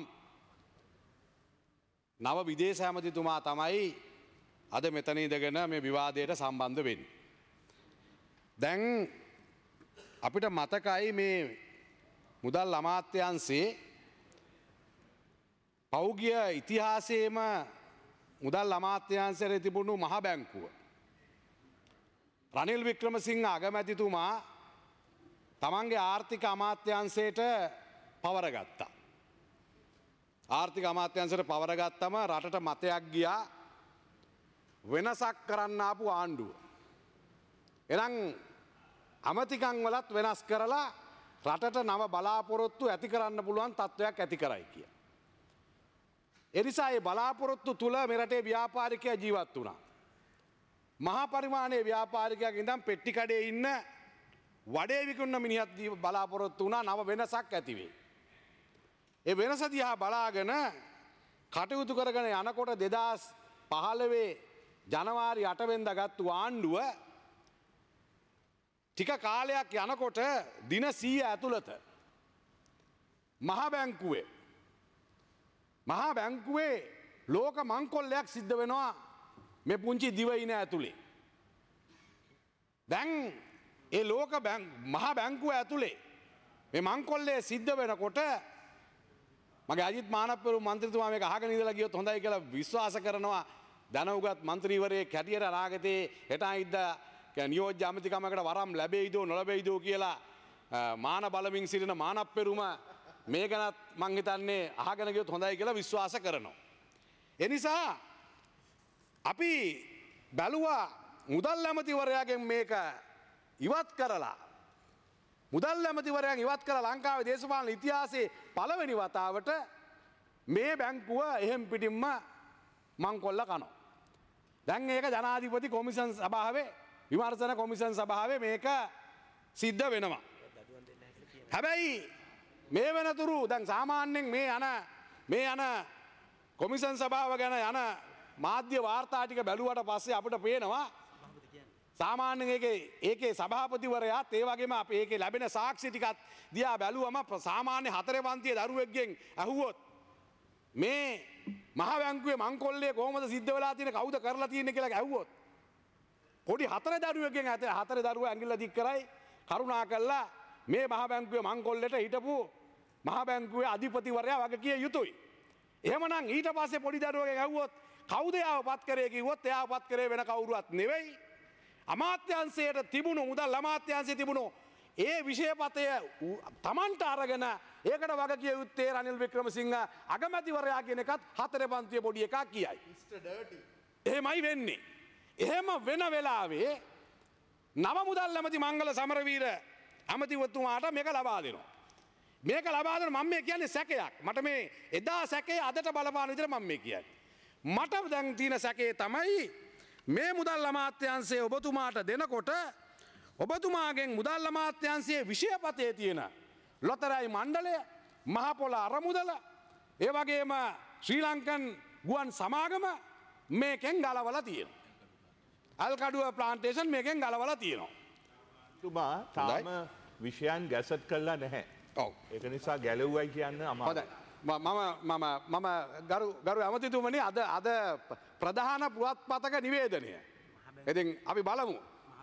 Speaker 9: නව විදේශ ඇමතිතුමා තමයි අද මෙතන ඉඳගෙන මේ විවාදයට සම්බන්ධ වෙන්නේ. දැන් අපිට මතකයි මේ මුදල් අමාත්‍යංශයේ පෞගිය ඉතිහාසයේම මුදල් අමාත්‍යංශයේ තිබුණු මහ බැංකුව. රනිල් වික්‍රමසිංහ අගමැතිතුමා තමන්ගේ ආර්ථික අමාත්‍යංශයට පවරගත්තා. ආර්ථික අමාත්‍යංශයට පවරගත්තම රටට මතයක් ගියා වෙනසක් කරන්න ආපු ආණ්ඩුව. එනම් අමතිකම් වලත් වෙනස් කරලා රටට නව බලාපොරොත්තු ඇති කරන්න පුළුවන් තත්ත්වයක් ඇති කරයි කිය. එනිසා ඒ බලාපොරොත්තු තුළ මෙරටේ ව්‍යාපාරිකයා ජීවත් වුණා. මහා පරිමාණයේ ව්‍යාපාරිකයෙක් ඉඳන් පෙට්ටි කඩේ ඉන්න වඩේ විකුණන මිනිහත් බලාපොරොත්තු වුණා නව වෙනසක් ඇති වෙයි. ඒ වෙනස දිහා බලාගෙන කටයුතු කරගෙන යනකොට 2015 ජනවාරි 8 වෙනිදා ගත්තු ආණ්ඩුව ටික කාලයක් යනකොට දින 100 ඇතුළත මහා බැංකුවේ ලෝක මංකොල්ලයක් සිද්ධ වෙනවා මේ පුංචි දිවයින ඇතුලේ. දැන් ඒ මහා බැංකුව ඇතුලේ මේ මංකොල්ලේ සිද්ධ වෙනකොට මගේ අජිත් මානප්පරු මන්ත්‍රීතුමා මේක අහගෙන ඉඳලා ගියොත් හොඳයි කියලා විශ්වාස කරනවා. දැනුගත් මන්ත්‍රීවරයෙක් හැටියට අනාගතේ හෙට අයිද්දා නියෝජ්‍ය අමාත්‍යකමකට වරම් ලැබෙයිද නොලැබෙයිද කියලා මාන බලමින් සිටින මානප්පරුම මේ ගැනත් මං හිතන්නේ අහගෙන ගියොත් හොඳයි කියලා විශ්වාස කරනවා. ඒ නිසා අපි බැලුවා මුදල් ඇමතිවරයාගෙන් මේක ඉවත් කරලා ලංකාවේ දේශපාලන ඉතිහාසයේ පළවෙනි වතාවට මේ බැංකුව එහෙම් පිටින්ම මංකොල්ල කනවා. දැන් ඒක ජනාධිපති කොමිෂන් සභාවේ විමර්ශන කොමිෂන් සභාවේ මේක සිද්ධ වෙනවා. හැබැයි මේ වෙනතුරු දැන් සාමාන්‍යයෙන් මේ යන කොමිෂන් සභාව ගැන යන මාධ්‍ය වාර්තා ටික බැලුවට පස්සේ අපිට පේනවා සාමාන්‍යයෙන් ඒකේ සභාපතිවරයාත් ඒ වගේම අපි ඒකේ ලැබෙන සාක්ෂි ටිකත් දිහා බැලුවම සාමාන්‍ය 4 පන්තියේ දරුවෙක්ගෙන් අහුවොත් මේ මහ බැංකුවේ මංකොල්ලේ කොහොමද සිද්ධ වෙලා තියෙන්නේ කවුද කරලා තියෙන්නේ කියලා ඇහුවොත් පොඩි 4 දරුවෙක්ගෙන් 4 දරුවා ඇඟිල්ල දික් කරයි කරුණා කළා මේ මහ බැංකුවේ මංකොල්ලේට හිටපු මහ බැංකුවේ අධිපතිවරයා වගේ කිය යුතුයි. එහෙමනම් ඊට පස්සේ පොඩි දරුවෙක්ගෙන් ඇහුවොත් කවුද එයාව පත් කරේ කිව්වොත් එයාව පත් කරේ වෙන කවුරුවත් නෙවෙයි. අමාත්‍යංශයට තිබුණු මුදල් අමාත්‍යංශයේ තිබුණු ඒ විෂයපතය තමන්ට අරගෙන ඒකට වග කිය යුත්තේ රනිල් වික්‍රමසිංහ අගමැතිවරයා කියන එකත් 4 පන්තියේ පොඩි එකක් කියයි. එහෙමයි වෙන්නේ. එහෙම වෙන වෙලාවේ නව මුදල් ඇමති මංගල සමරවීර ඇමතිවතුමාට මේක ලබා දෙනවා. මේක ලබා දෙන මම මේ කියන්නේ සැකයක්. මට මේ එදා සැකේ අදට බලපාන විදිහට මම මේ කියන්නේ. මට දැන් තියෙන සැකේ තමයි මේ මුදල් අමාත්‍යාංශයේ ඔබතුමාට දෙනකොට ඔබතුමාගෙන් මුදල් අමාත්‍යාංශයේ විෂයපතේ තියෙන ලොතරැයි මණ්ඩලය මහ පොළ අරමුදල ඒ වගේම ශ්‍රී ලංකන් ගුවන් සමාගම මේකෙන් ගලවලා තියෙනවා. අල්කඩුව ප්ලාන්ටේෂන් මේකෙන් ගලවලා තියෙනවා.
Speaker 4: තුමා තාම විෂයන් ගැසට් කරලා නැහැ.
Speaker 9: ඔව්.
Speaker 4: ඒක නිසා ගැලවුවයි කියන්න අමාරුයි.
Speaker 9: මම ගරු ඇමතිතුමනි අද ප්‍රධාන පුවත්පතක නිවේදනය. ඉතින් අපි බලමු.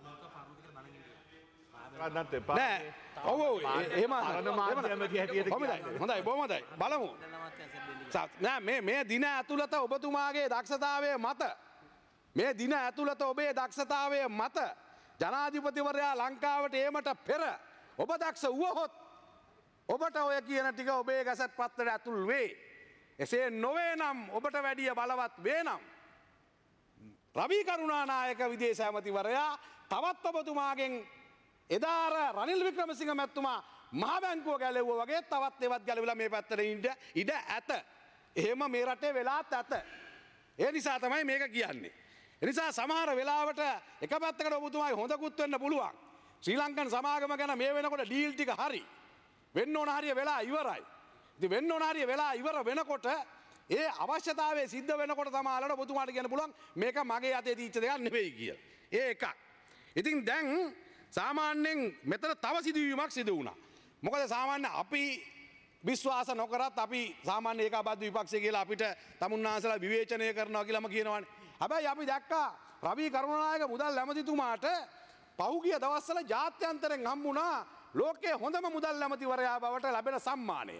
Speaker 9: හොඳයි බොහොමදයි බලමු. නෑ මේ දින ඇතුළත ඔබතුමාගේ දක්ෂතාවය මත මේ දින ඇතුළත ඔබේ දක්ෂතාවය මත ජනාධිපතිවරයා ලංකාවට ඒමට පෙර ඔබ දක්ෂ වුවහොත් ඔබට ඔය කියන ටික ඔබේ ගැසට් පත්‍රයට ඇතුල් වේ. එසේ නොවේ නම් ඔබට වැඩිය බලවත් වේ නම් රවී කරුණානායක විදේශ ඇමතිවරයා තවත් ඔබතුමාගෙන් එදාර රනිල් වික්‍රමසිංහ මැතිතුමා මහ බැංකුව ගැලෙව්වා වගේ තවත් ඒවත් ගැලවිලා මේ පැත්තට ඉඩ ඇත. එහෙම මේ රටේ වෙලාත් ඇත. ඒ නිසා තමයි මේක කියන්නේ. ඒ නිසා සමහර වෙලාවට එක පැත්තකට ඔබතුමායි හොඳකුත් වෙන්න පුළුවන්. ශ්‍රී ලංකන් සමාගම ගැන මේ වෙනකොට ඩීල් ටික හරි. වෙන්න ඕන හරිය වෙලා ඉවරයි. ඉතින් වෙන්න ඕන හරිය වෙලා ඉවර වෙනකොට ඒ අවශ්‍යතාවය සිද්ධ වෙනකොට තමයි ඔබතුමාට කියන්න පුළුවන් මේක මගේ අතේ තීච්ච දෙයක් නෙවෙයි කියලා. ඒ එකක්. ඉතින් දැන් සාමාන්‍යයෙන් මෙතන තව සිදුවීමක් සිදු වුණා. මොකද සාමාන්‍ය අපි විශ්වාස නොකරත් අපි සාමාන්‍ය ඒකාබද්ධ විපක්ෂය කියලා අපිට තමුන්නාන්සලා විවේචනය කරනවා කියලාම කියනවානේ. හැබැයි අපි දැක්කා රවී කරුණානායක මුදල් ඇමතිතුමාට පහුගිය දවස්වල ජාත්‍යන්තරයෙන් හම්බුණා ලෝකයේ හොඳම මුදල් ඇමතිවරයා බවට ලැබෙන සම්මානය.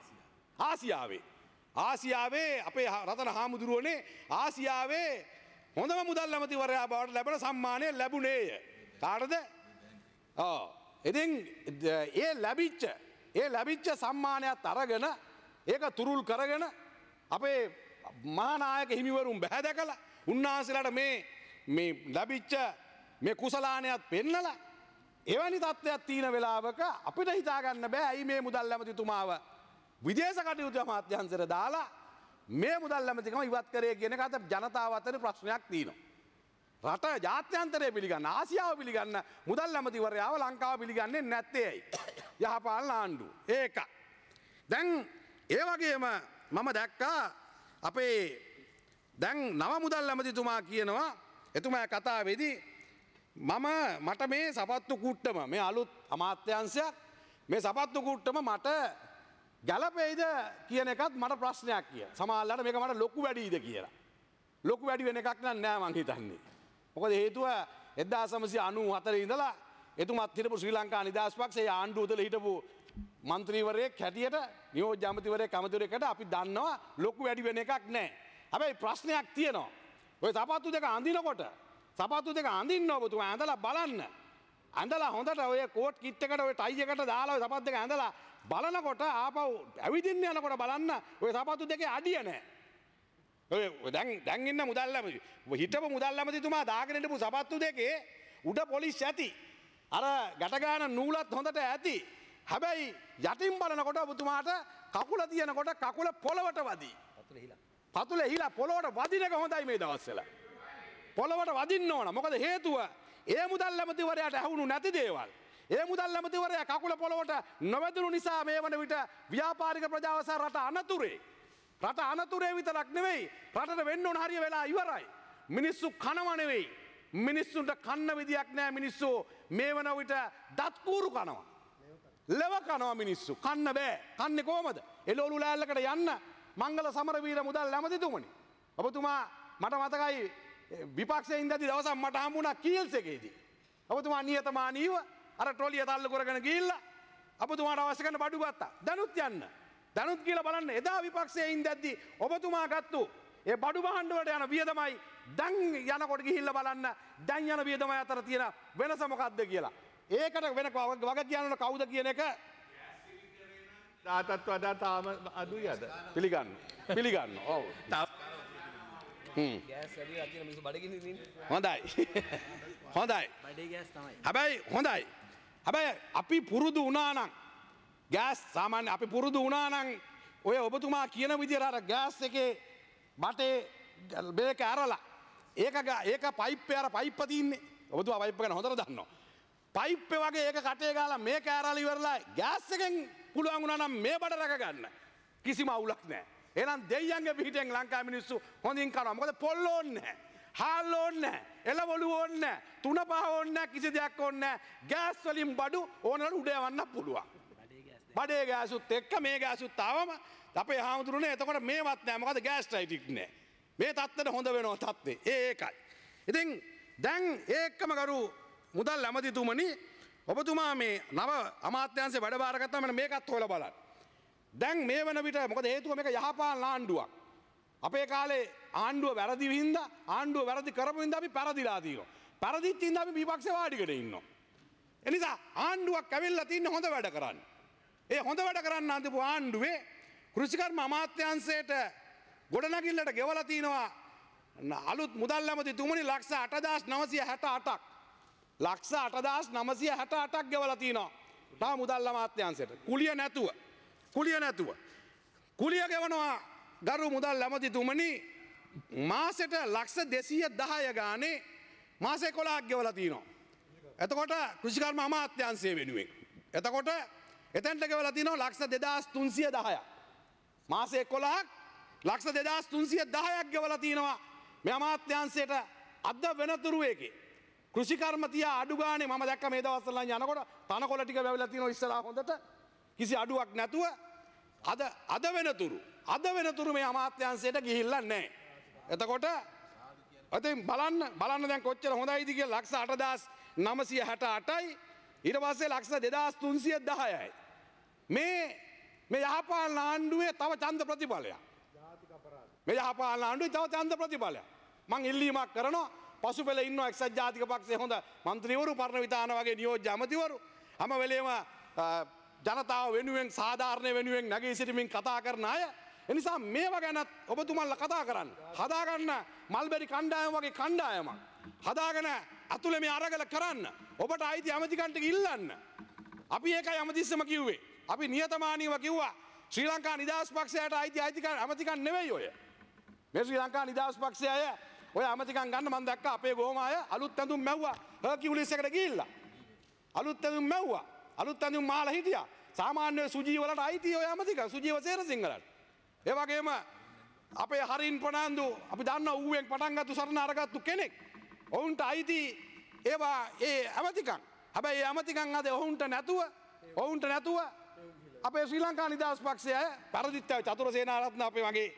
Speaker 9: ආසියාවේ අපේ රතන හාමුදුරුවනේ ආසියාවේ හොඳම මුදල් ඇමතිවරයා බවට ලැබෙන සම්මානය ලැබුණේය. කාටද? ඉතින් ඒ ලැබිච්ච සම්මානයත් අරගෙන ඒක තුරුල් කරගෙන අපේ මහානායක හිමිවරුන් බැහැ දැකලා උන්වහන්සේලාට මේ ලැබිච්ච මේ කුසලානයත් පෙන්නලා එවැනි තත්ත්වයක් තියෙන වෙලාවක අපිට හිතා ගන්න බෑ ඇයි මේ මුදල් ඇමතිතුමාව විදේශ කටයුතු අමාත්‍යාංශයට දාලා මේ මුදල් ඇමතිකම ඉවත් කරේ කියන එක අද ජනතාව අතර ප්‍රශ්නයක් තියෙනවා. රට ජාත්‍යන්තරය පිළිගන්න ආසියාව පිළිගන්න මුදල් ඇමතිවරයාව ලංකාව පිළිගන්නේ නැත්තේ ඇයි? යහපාලන ආණ්ඩුව. ඒක. දැන් ඒ වගේම මම දැක්කා අපේ දැන් නව මුදල් ඇමතිතුමා කියනවා එතුමා කතාවේදී මට මේ සපත්තු කුට්ටම මේ අලුත් අමාත්‍යංශයක් මේ සපත්තු කුට්ටම මට ගැලපෙයිද කියන එකත් මට ප්‍රශ්නයක් කියලා. සමහරවිට මේක මට ලොකු වැඩිද කියලා. ලොකු වැඩි වෙන එකක් නෑ මං හිතන්නේ. මොකද හේතුව 1994 ඉඳලා එතුමත් හිටපු ශ්‍රී ලංකා නිදහස් පක්ෂයේ ආණ්ඩුව තුළ හිටපු මන්ත්‍රීවරයෙක් හැටියට නියෝජ්‍ය ඇමතිවරයෙක් අමතිවරයෙක්ට අපි දන්නවා ලොකු වැඩි වෙන එකක් නෑ. හැබැයි ප්‍රශ්නයක් තියෙනවා. ඔය සපත්තු දෙක අඳිනකොට සපත්තු දෙක අඳින්න ඔබතුමා ඇඳලා බලන්න. ඇඳලා හොඳට ඔය කෝට් කිට් එකට ඔය ටයි එකට දාලා ඔය සපත් දෙක ඇඳලා බලනකොට ආපහු ඇවිදින්න යනකොට බලන්න ඔය සපත්තු දෙකේ අඩිය නෑ. ඔය දැන් ඉන්න මුදල් ඇමති හිටපු මුදල් ඇමතිතුමා දාගෙන ඉඳපු සපත්තු දෙකේ උඩ පොලිස් ඇති. අර ගැට ගන්න නූලත් හොඳට ඇති. හැබැයි යටින් බලනකොට ඔබතුමාට කකුල තියෙනකොට කකුල පොළවට වදී. පතුල හිලා පොළොවට වදින එක හොඳයි මේ දවස්වල. පොළොවට වදින්න ඕන. මොකද හේතුව ඒ මුදල් ඇමතිවරයාට ඇහුණු නැති දේවල්. ඒ මුදල් ඇමතිවරයා කකුල පොළොවට නොවැදුණු නිසා මේ වන විට ව්‍යාපාරික ප්‍රජාව සහ රට අනතුරේ. රට අනතුරේ විතරක් නෙවෙයි රටට වෙන්න ඕන හරිය වෙලා ඉවරයි. මිනිස්සු කනව නෙවෙයි. මිනිස්සුන්ට කන්න විදියක් නැහැ. මිනිස්සු මේ වන විට දත් කූරු කනවා. ලෙව කනවා මිනිස්සු. කන්න බෑ. කන්නේ කොහමද? එළවලු ලෑල්ලකට යන්න මංගල සමරවීර මුදල් ඇමතිතුමනි. ඔබතුමා මට මතකයි විපක්ෂයේ ඉඳදී දවසක් මට හම්බුණා කීල්ස් එකේදී. ඔබතුමා නියතමානීව අර ට්‍රොලිය තල්ලු කරගෙන ගිහිල්ලා ඔබතුමාට අවශ්‍ය කරන බඩු ගත්තා. දැනුත් යන්න. දැනුත් කියලා බලන්න එදා විපක්ෂයේ ඉඳදී ඔබතුමා ගත්තු ඒ බඩු භාණ්ඩ වලට යන වියදමයි දැන් යනකොට ගිහිල්ලා බලන්න දැන් යන වියදමයි අතර තියෙන වෙනස මොකක්ද කියලා. ඒකට වෙන වග කියන්න කවුද කියන එක
Speaker 4: තාතත් වඩා තාම අඩුයි අද.
Speaker 9: පිළිගන්න. පිළිගන්න. ඔව්. හොඳයි. හොඳයි. හැබැයි හොඳයි. හැබැයි අපි පුරුදු වුණා නම් ගෑස් සාමාන්‍ය අපි පුරුදු වුණා නම් ඔය ඔබතුමා කියන විදිහට අර ගෑස් එකේ බටේ මේක ඇරලා ඒක පයිප්පේ අර පයිප්ප තින්නේ. ඔබතුමා පයිප්ප ගැන හොඳට දන්නවා. පයිප්පේ වගේ ඒක කටේ ගාලා මේක ඇරලා ඉවරලා ගෑස් එකෙන් පුළුවන් වුණා නම් මේ බඩ රැක ගන්න කිසිම අවුලක් නැහැ. එහෙනම් දෙයියන්ගේ පිටින් ලංකාවේ මිනිස්සු හොඳින් කනවා. මොකද පොල් ඕන්නේ නැහැ. හාල් ඕන්නේ නැහැ. එළවලු ඕන්නේ නැහැ. තුන පහ ඕන්නේ නැහැ. කිසි දෙයක් ඕන්නේ නැහැ. ගෑස් වලින් බඩු ඕනකට උඩ යවන්න පුළුවන්. බඩේ ගෑසුත් එක්ක මේ ගෑසුත් ආවම අපේ හාමුදුරනේ එතකොට මේවත් නැහැ. මොකද ගෑස් ටයිටික් නැහැ. මේ තත්ත්වෙට හොඳ වෙනවා තත්ත්වේ. ඒකයි. ඉතින් දැන් ඒකම කරු මුදල් ඇමතිතුමනි ඔබතුමා මේ නව අමාත්‍යාංශේ වැඩ බාරගත්තාම මේකත් හොයලා බලන්න. දැන් මේ වන විට මොකද හේතුව මේක යහපාලන ආණ්ඩුවක්. අපේ කාලේ ආණ්ඩුව වැරදි වින්දා ආණ්ඩුව වැරදි කරපු වින්දා අපි පරදිලා තියෙනවා. පරදිච්ච ඉඳන් අපි විපක්ෂේ වාඩිගෙන ඉන්නවා. ඒ නිසා ආණ්ඩුවක් ඇවිල්ලා තින්නේ හොඳ වැඩ කරන්න. ඒ හොඳ වැඩ කරන්න අන්තිම ආණ්ඩුවේ කෘෂිකර්ම අමාත්‍යාංශයට ගොඩනැගිල්ලට ගෙවලා තිනවා අලුත් මුදල් ඇමතිතුමනි ලක්ෂ 8968ක්. ලක්ෂ 8968ක් ගෙවලා තිනවා. තා මුදල් අමාත්‍යාංශයට. කුලිය නැතුව. කුලිය ගෙවනවා ගරු මුදල් ඇමතිතුමනි මාසෙට ලක්ෂ 210 ගානේ මාස 11ක් ගෙවලා තිනවා. එතකොට කෘෂිකර්ම අමාත්‍යාංශය වෙනුවෙන්. එතකොට එතැන්ට ගෙවලා තිනවා ලක්ෂ 2310ක්. මාස 11ක් ලක්ෂ 2310ක් ගෙවලා තිනවා මේ අමාත්‍යාංශයට අද වෙනතුරු එකේ. කෘෂිකර්ම තියා අඩු ගානේ මම දැක්ක මේ දවස්වල යනකොට තනකොළ ටික වැවිලා තිනවා ඉස්සරහා හොඳට. කිසි අඩුවක් නැතුව අද වෙනතුරු මේ අමාත්‍යාංශයට ගිහිල්ලා නැහැ. එතකොට අතින් බලන්න දැන් කොච්චර හොඳයිද කියලා ලක්ෂ 8968යි ඊට පස්සේ ලක්ෂ 2310යි. මේ යහපාලන ආණ්ඩුවේ තව ඡන්ද ප්‍රතිඵලයක්. මේ යහපාලන ආණ්ඩුවේ තව ඡන්ද ප්‍රතිඵලයක්. මං ඉල්ලීමක් කරනවා පසුපෙළ ඉන්නවා එක්සත් ජාතික පක්ෂයේ හොඳ මන්ත්‍රීවරු පරණ විතාන වගේ නියෝජ්‍ය ඇමතිවරු හැම වෙලේම ජනතාව වෙනුවෙන් සාධාරණ වෙනුවෙන් නැගී සිටමින් කතා කරන අය. ඒ නිසා මේවා ගැන ඔබතුමන්ලා කතා කරන්න. හදාගන්න මල්බෙරි කණ්ඩායම වගේ කණ්ඩායමක්. හදාගෙන අතුලේ මේ අරගල කරන්න. ඔබට අයිති ඇමතිකන්ට ඉල්ලන්න. අපි ඒකයි ඇමතිස්සම කිව්වේ. අපි නියතමානීව කිව්වා ශ්‍රී ලංකා නිදහස් පක්ෂයට අයිතිකම් අමතිකම් නෙවෙයි ඔය. මේ ශ්‍රී ලංකා නිදහස් පක්ෂය අය ඔය අමතිකම් ගන්න මම දැක්කා අපේ ගෝම අය අලුත් ඇඳුම් මැව්වා හර්කියුලිස් එකට ගිහිල්ලා. අලුත් ඇඳුම් මැව්වා. අලුත් ඇඳුම් මාලා හිටියා. සාමාන්‍ය සුජීව වලට අයිති ඔය අමතිකම් සුජීව සේරසිංහලට. ඒ වගේම අපේ හරින් ප්‍රනාන්දු අපි දන්නා ඌවෙන් පටන් ගත්තු සරණ අරගත්තු කෙනෙක්. ඔවුන්ට අයිති ඒවා ඒ අමතිකම්. හැබැයි ඒ අමතිකම් අද ඔවුන්ට නැතුව අපේ ශ්‍රී ලංකා නිදහස් පක්ෂය පරදිත්ත චතුර සේනාරත්න අපේ වගේ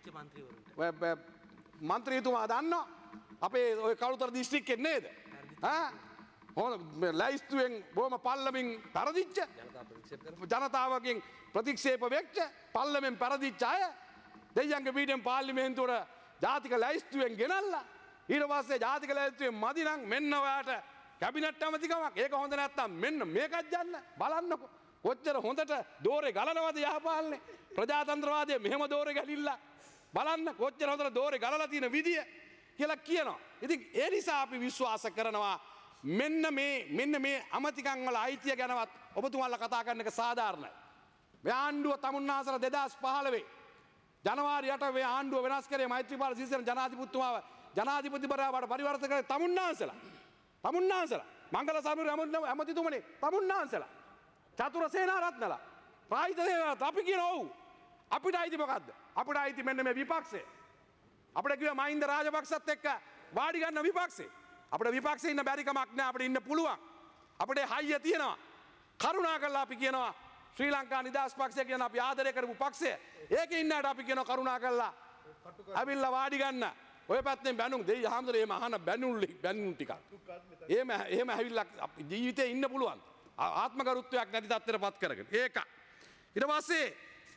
Speaker 9: මන්ත්‍රීතුමා දන්නවා. අපේ ඔය කළුතර දිස්ත්‍රික්කෙත් නේද? හොඳ ලයිස්තුවෙන් බොහොම පල්ලමින් පරදිච්ච ජනතාවගෙන් ප්‍රතික්ෂේප වෙච්ච පල්ලමෙන් පරදිච්ච අය දෙයියන්ගේ පීඨෙන් පාර්ලිමේන්තුවට ජාතික ලයිස්තුවෙන් ගෙනල්ලා ඊට පස්සේ ජාතික ලයිස්තුවෙන් මදි නම් මෙන්න ඔයාට කැබිනට් ඇමතිකමක් ඒක හොඳ නැත්තම් මෙන්න මේකත් යන්න බලන්නකො කොච්චර හොඳට දෝරේ ගලනවද යහපාලනේ ප්‍රජාතන්ත්‍රවාදයේ මෙහෙම දෝරේ ගලිලා බලන්න කොච්චර හොඳට දෝරේ ගලලා තියෙන විදිය කියලා කියනවා. ඉතින් ඒ නිසා අපි විශ්වාස කරනවා මෙන්න මේ අමතිකම් වල අයිතිය ගැනවත් ඔබතුමාලා කතා කරන එක සාධාරණයි. මේ ආණ්ඩුව තමුන්නාසල 2015 ජනවාරි 8 මේ ආණ්ඩුව වෙනස් කරේ මෛත්‍රීපාල සිරිසේන ජනාධිපතිතුමාව ජනාධිපතිවරයාට පරිවර්තන කරේ තමුන්නාසල මංගල සමීර ඇමතිතුමනි තමුන්නාසල චතුර සේනාරත්නලා රාජිත සේනාරත්න අපි කියන ඔව් අපිට අයිති මොකද්ද? අපිට අයිති මෙන්න මේ විපක්ෂය. අපිට කිව්වා මහින්ද රාජපක්ෂත් එක්ක වාඩි ගන්න විපක්ෂය. අපිට විපක්ෂේ ඉන්න බැරි කමක් නෑ අපිට ඉන්න පුළුවන්. අපිට හයිය තියෙනවා. කරුණාකරලා අපි කියනවා ශ්‍රී ලංකා නිදහස් පක්ෂය කියන අපි ආදරය කරපු පක්ෂය. ඒකේ ඉන්නට අපි කියනවා කරුණාකරලා අවිල්ලා වාඩි ගන්න. ඔය පැත්තෙන් බැනුම් දෙයි හාමුදුරේ එහෙම අහන බැනුම් ටිකක්. එහෙම ඇවිල්ලා ජීවිතේ ඉන්න පුළුවන්. ආත්මගරුත්වයක් නැති තත්ත්වයට පත් කරගෙන. ඒක. ඊට පස්සේ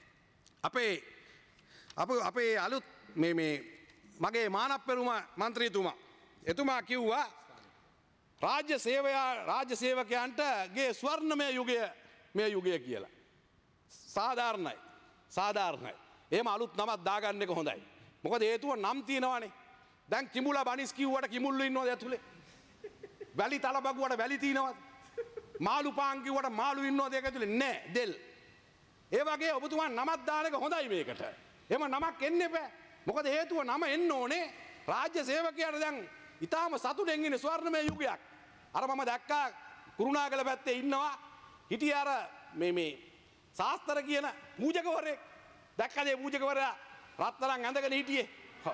Speaker 9: අපේ අලුත් මේ මගේ මානප්පෙරුම මන්ත්‍රීතුමා එතුමා කිව්වා රාජ්‍ය සේවකයන්ට ගේ ස්වර්ණමය යුගය මේ යුගය කියලා. සාධාරණයි. එහෙම අලුත් නමක් දාගන්න එක හොඳයි. මොකද හේතුව නම් තියෙනවානේ. දැන් කිඹුලා බනිස් කිව්වට කිඹුල්ලු ඉන්නවද ඇතුලේ? වැලි තලබගුවට වැලි තියෙනවද? මාළු පාන් කිව්වට මාළු ඉන්නවද ඒක ඇතුලේ? නෑ දෙල්. ඒ වගේ ඔබතුමා නමක් දාන එක හොඳයි මේකට. එහෙම නමක් එන්න එපා. මොකද හේතුව නම එන්න ඕනේ රාජ්‍ය සේවකයාට දැන් ඊටාම සතුටෙන් ඉන්නේ ස්වර්ණමය යුගයක්. අර මම දැක්කා කුරුණාගල පැත්තේ ඉන්නවා හිටිය අර මේ ශාස්ත්‍ර කියන පූජකවරයෙක්. දැක්කද ඒ පූජකවරයා රත්තරන් ඇඳගෙන හිටියේ?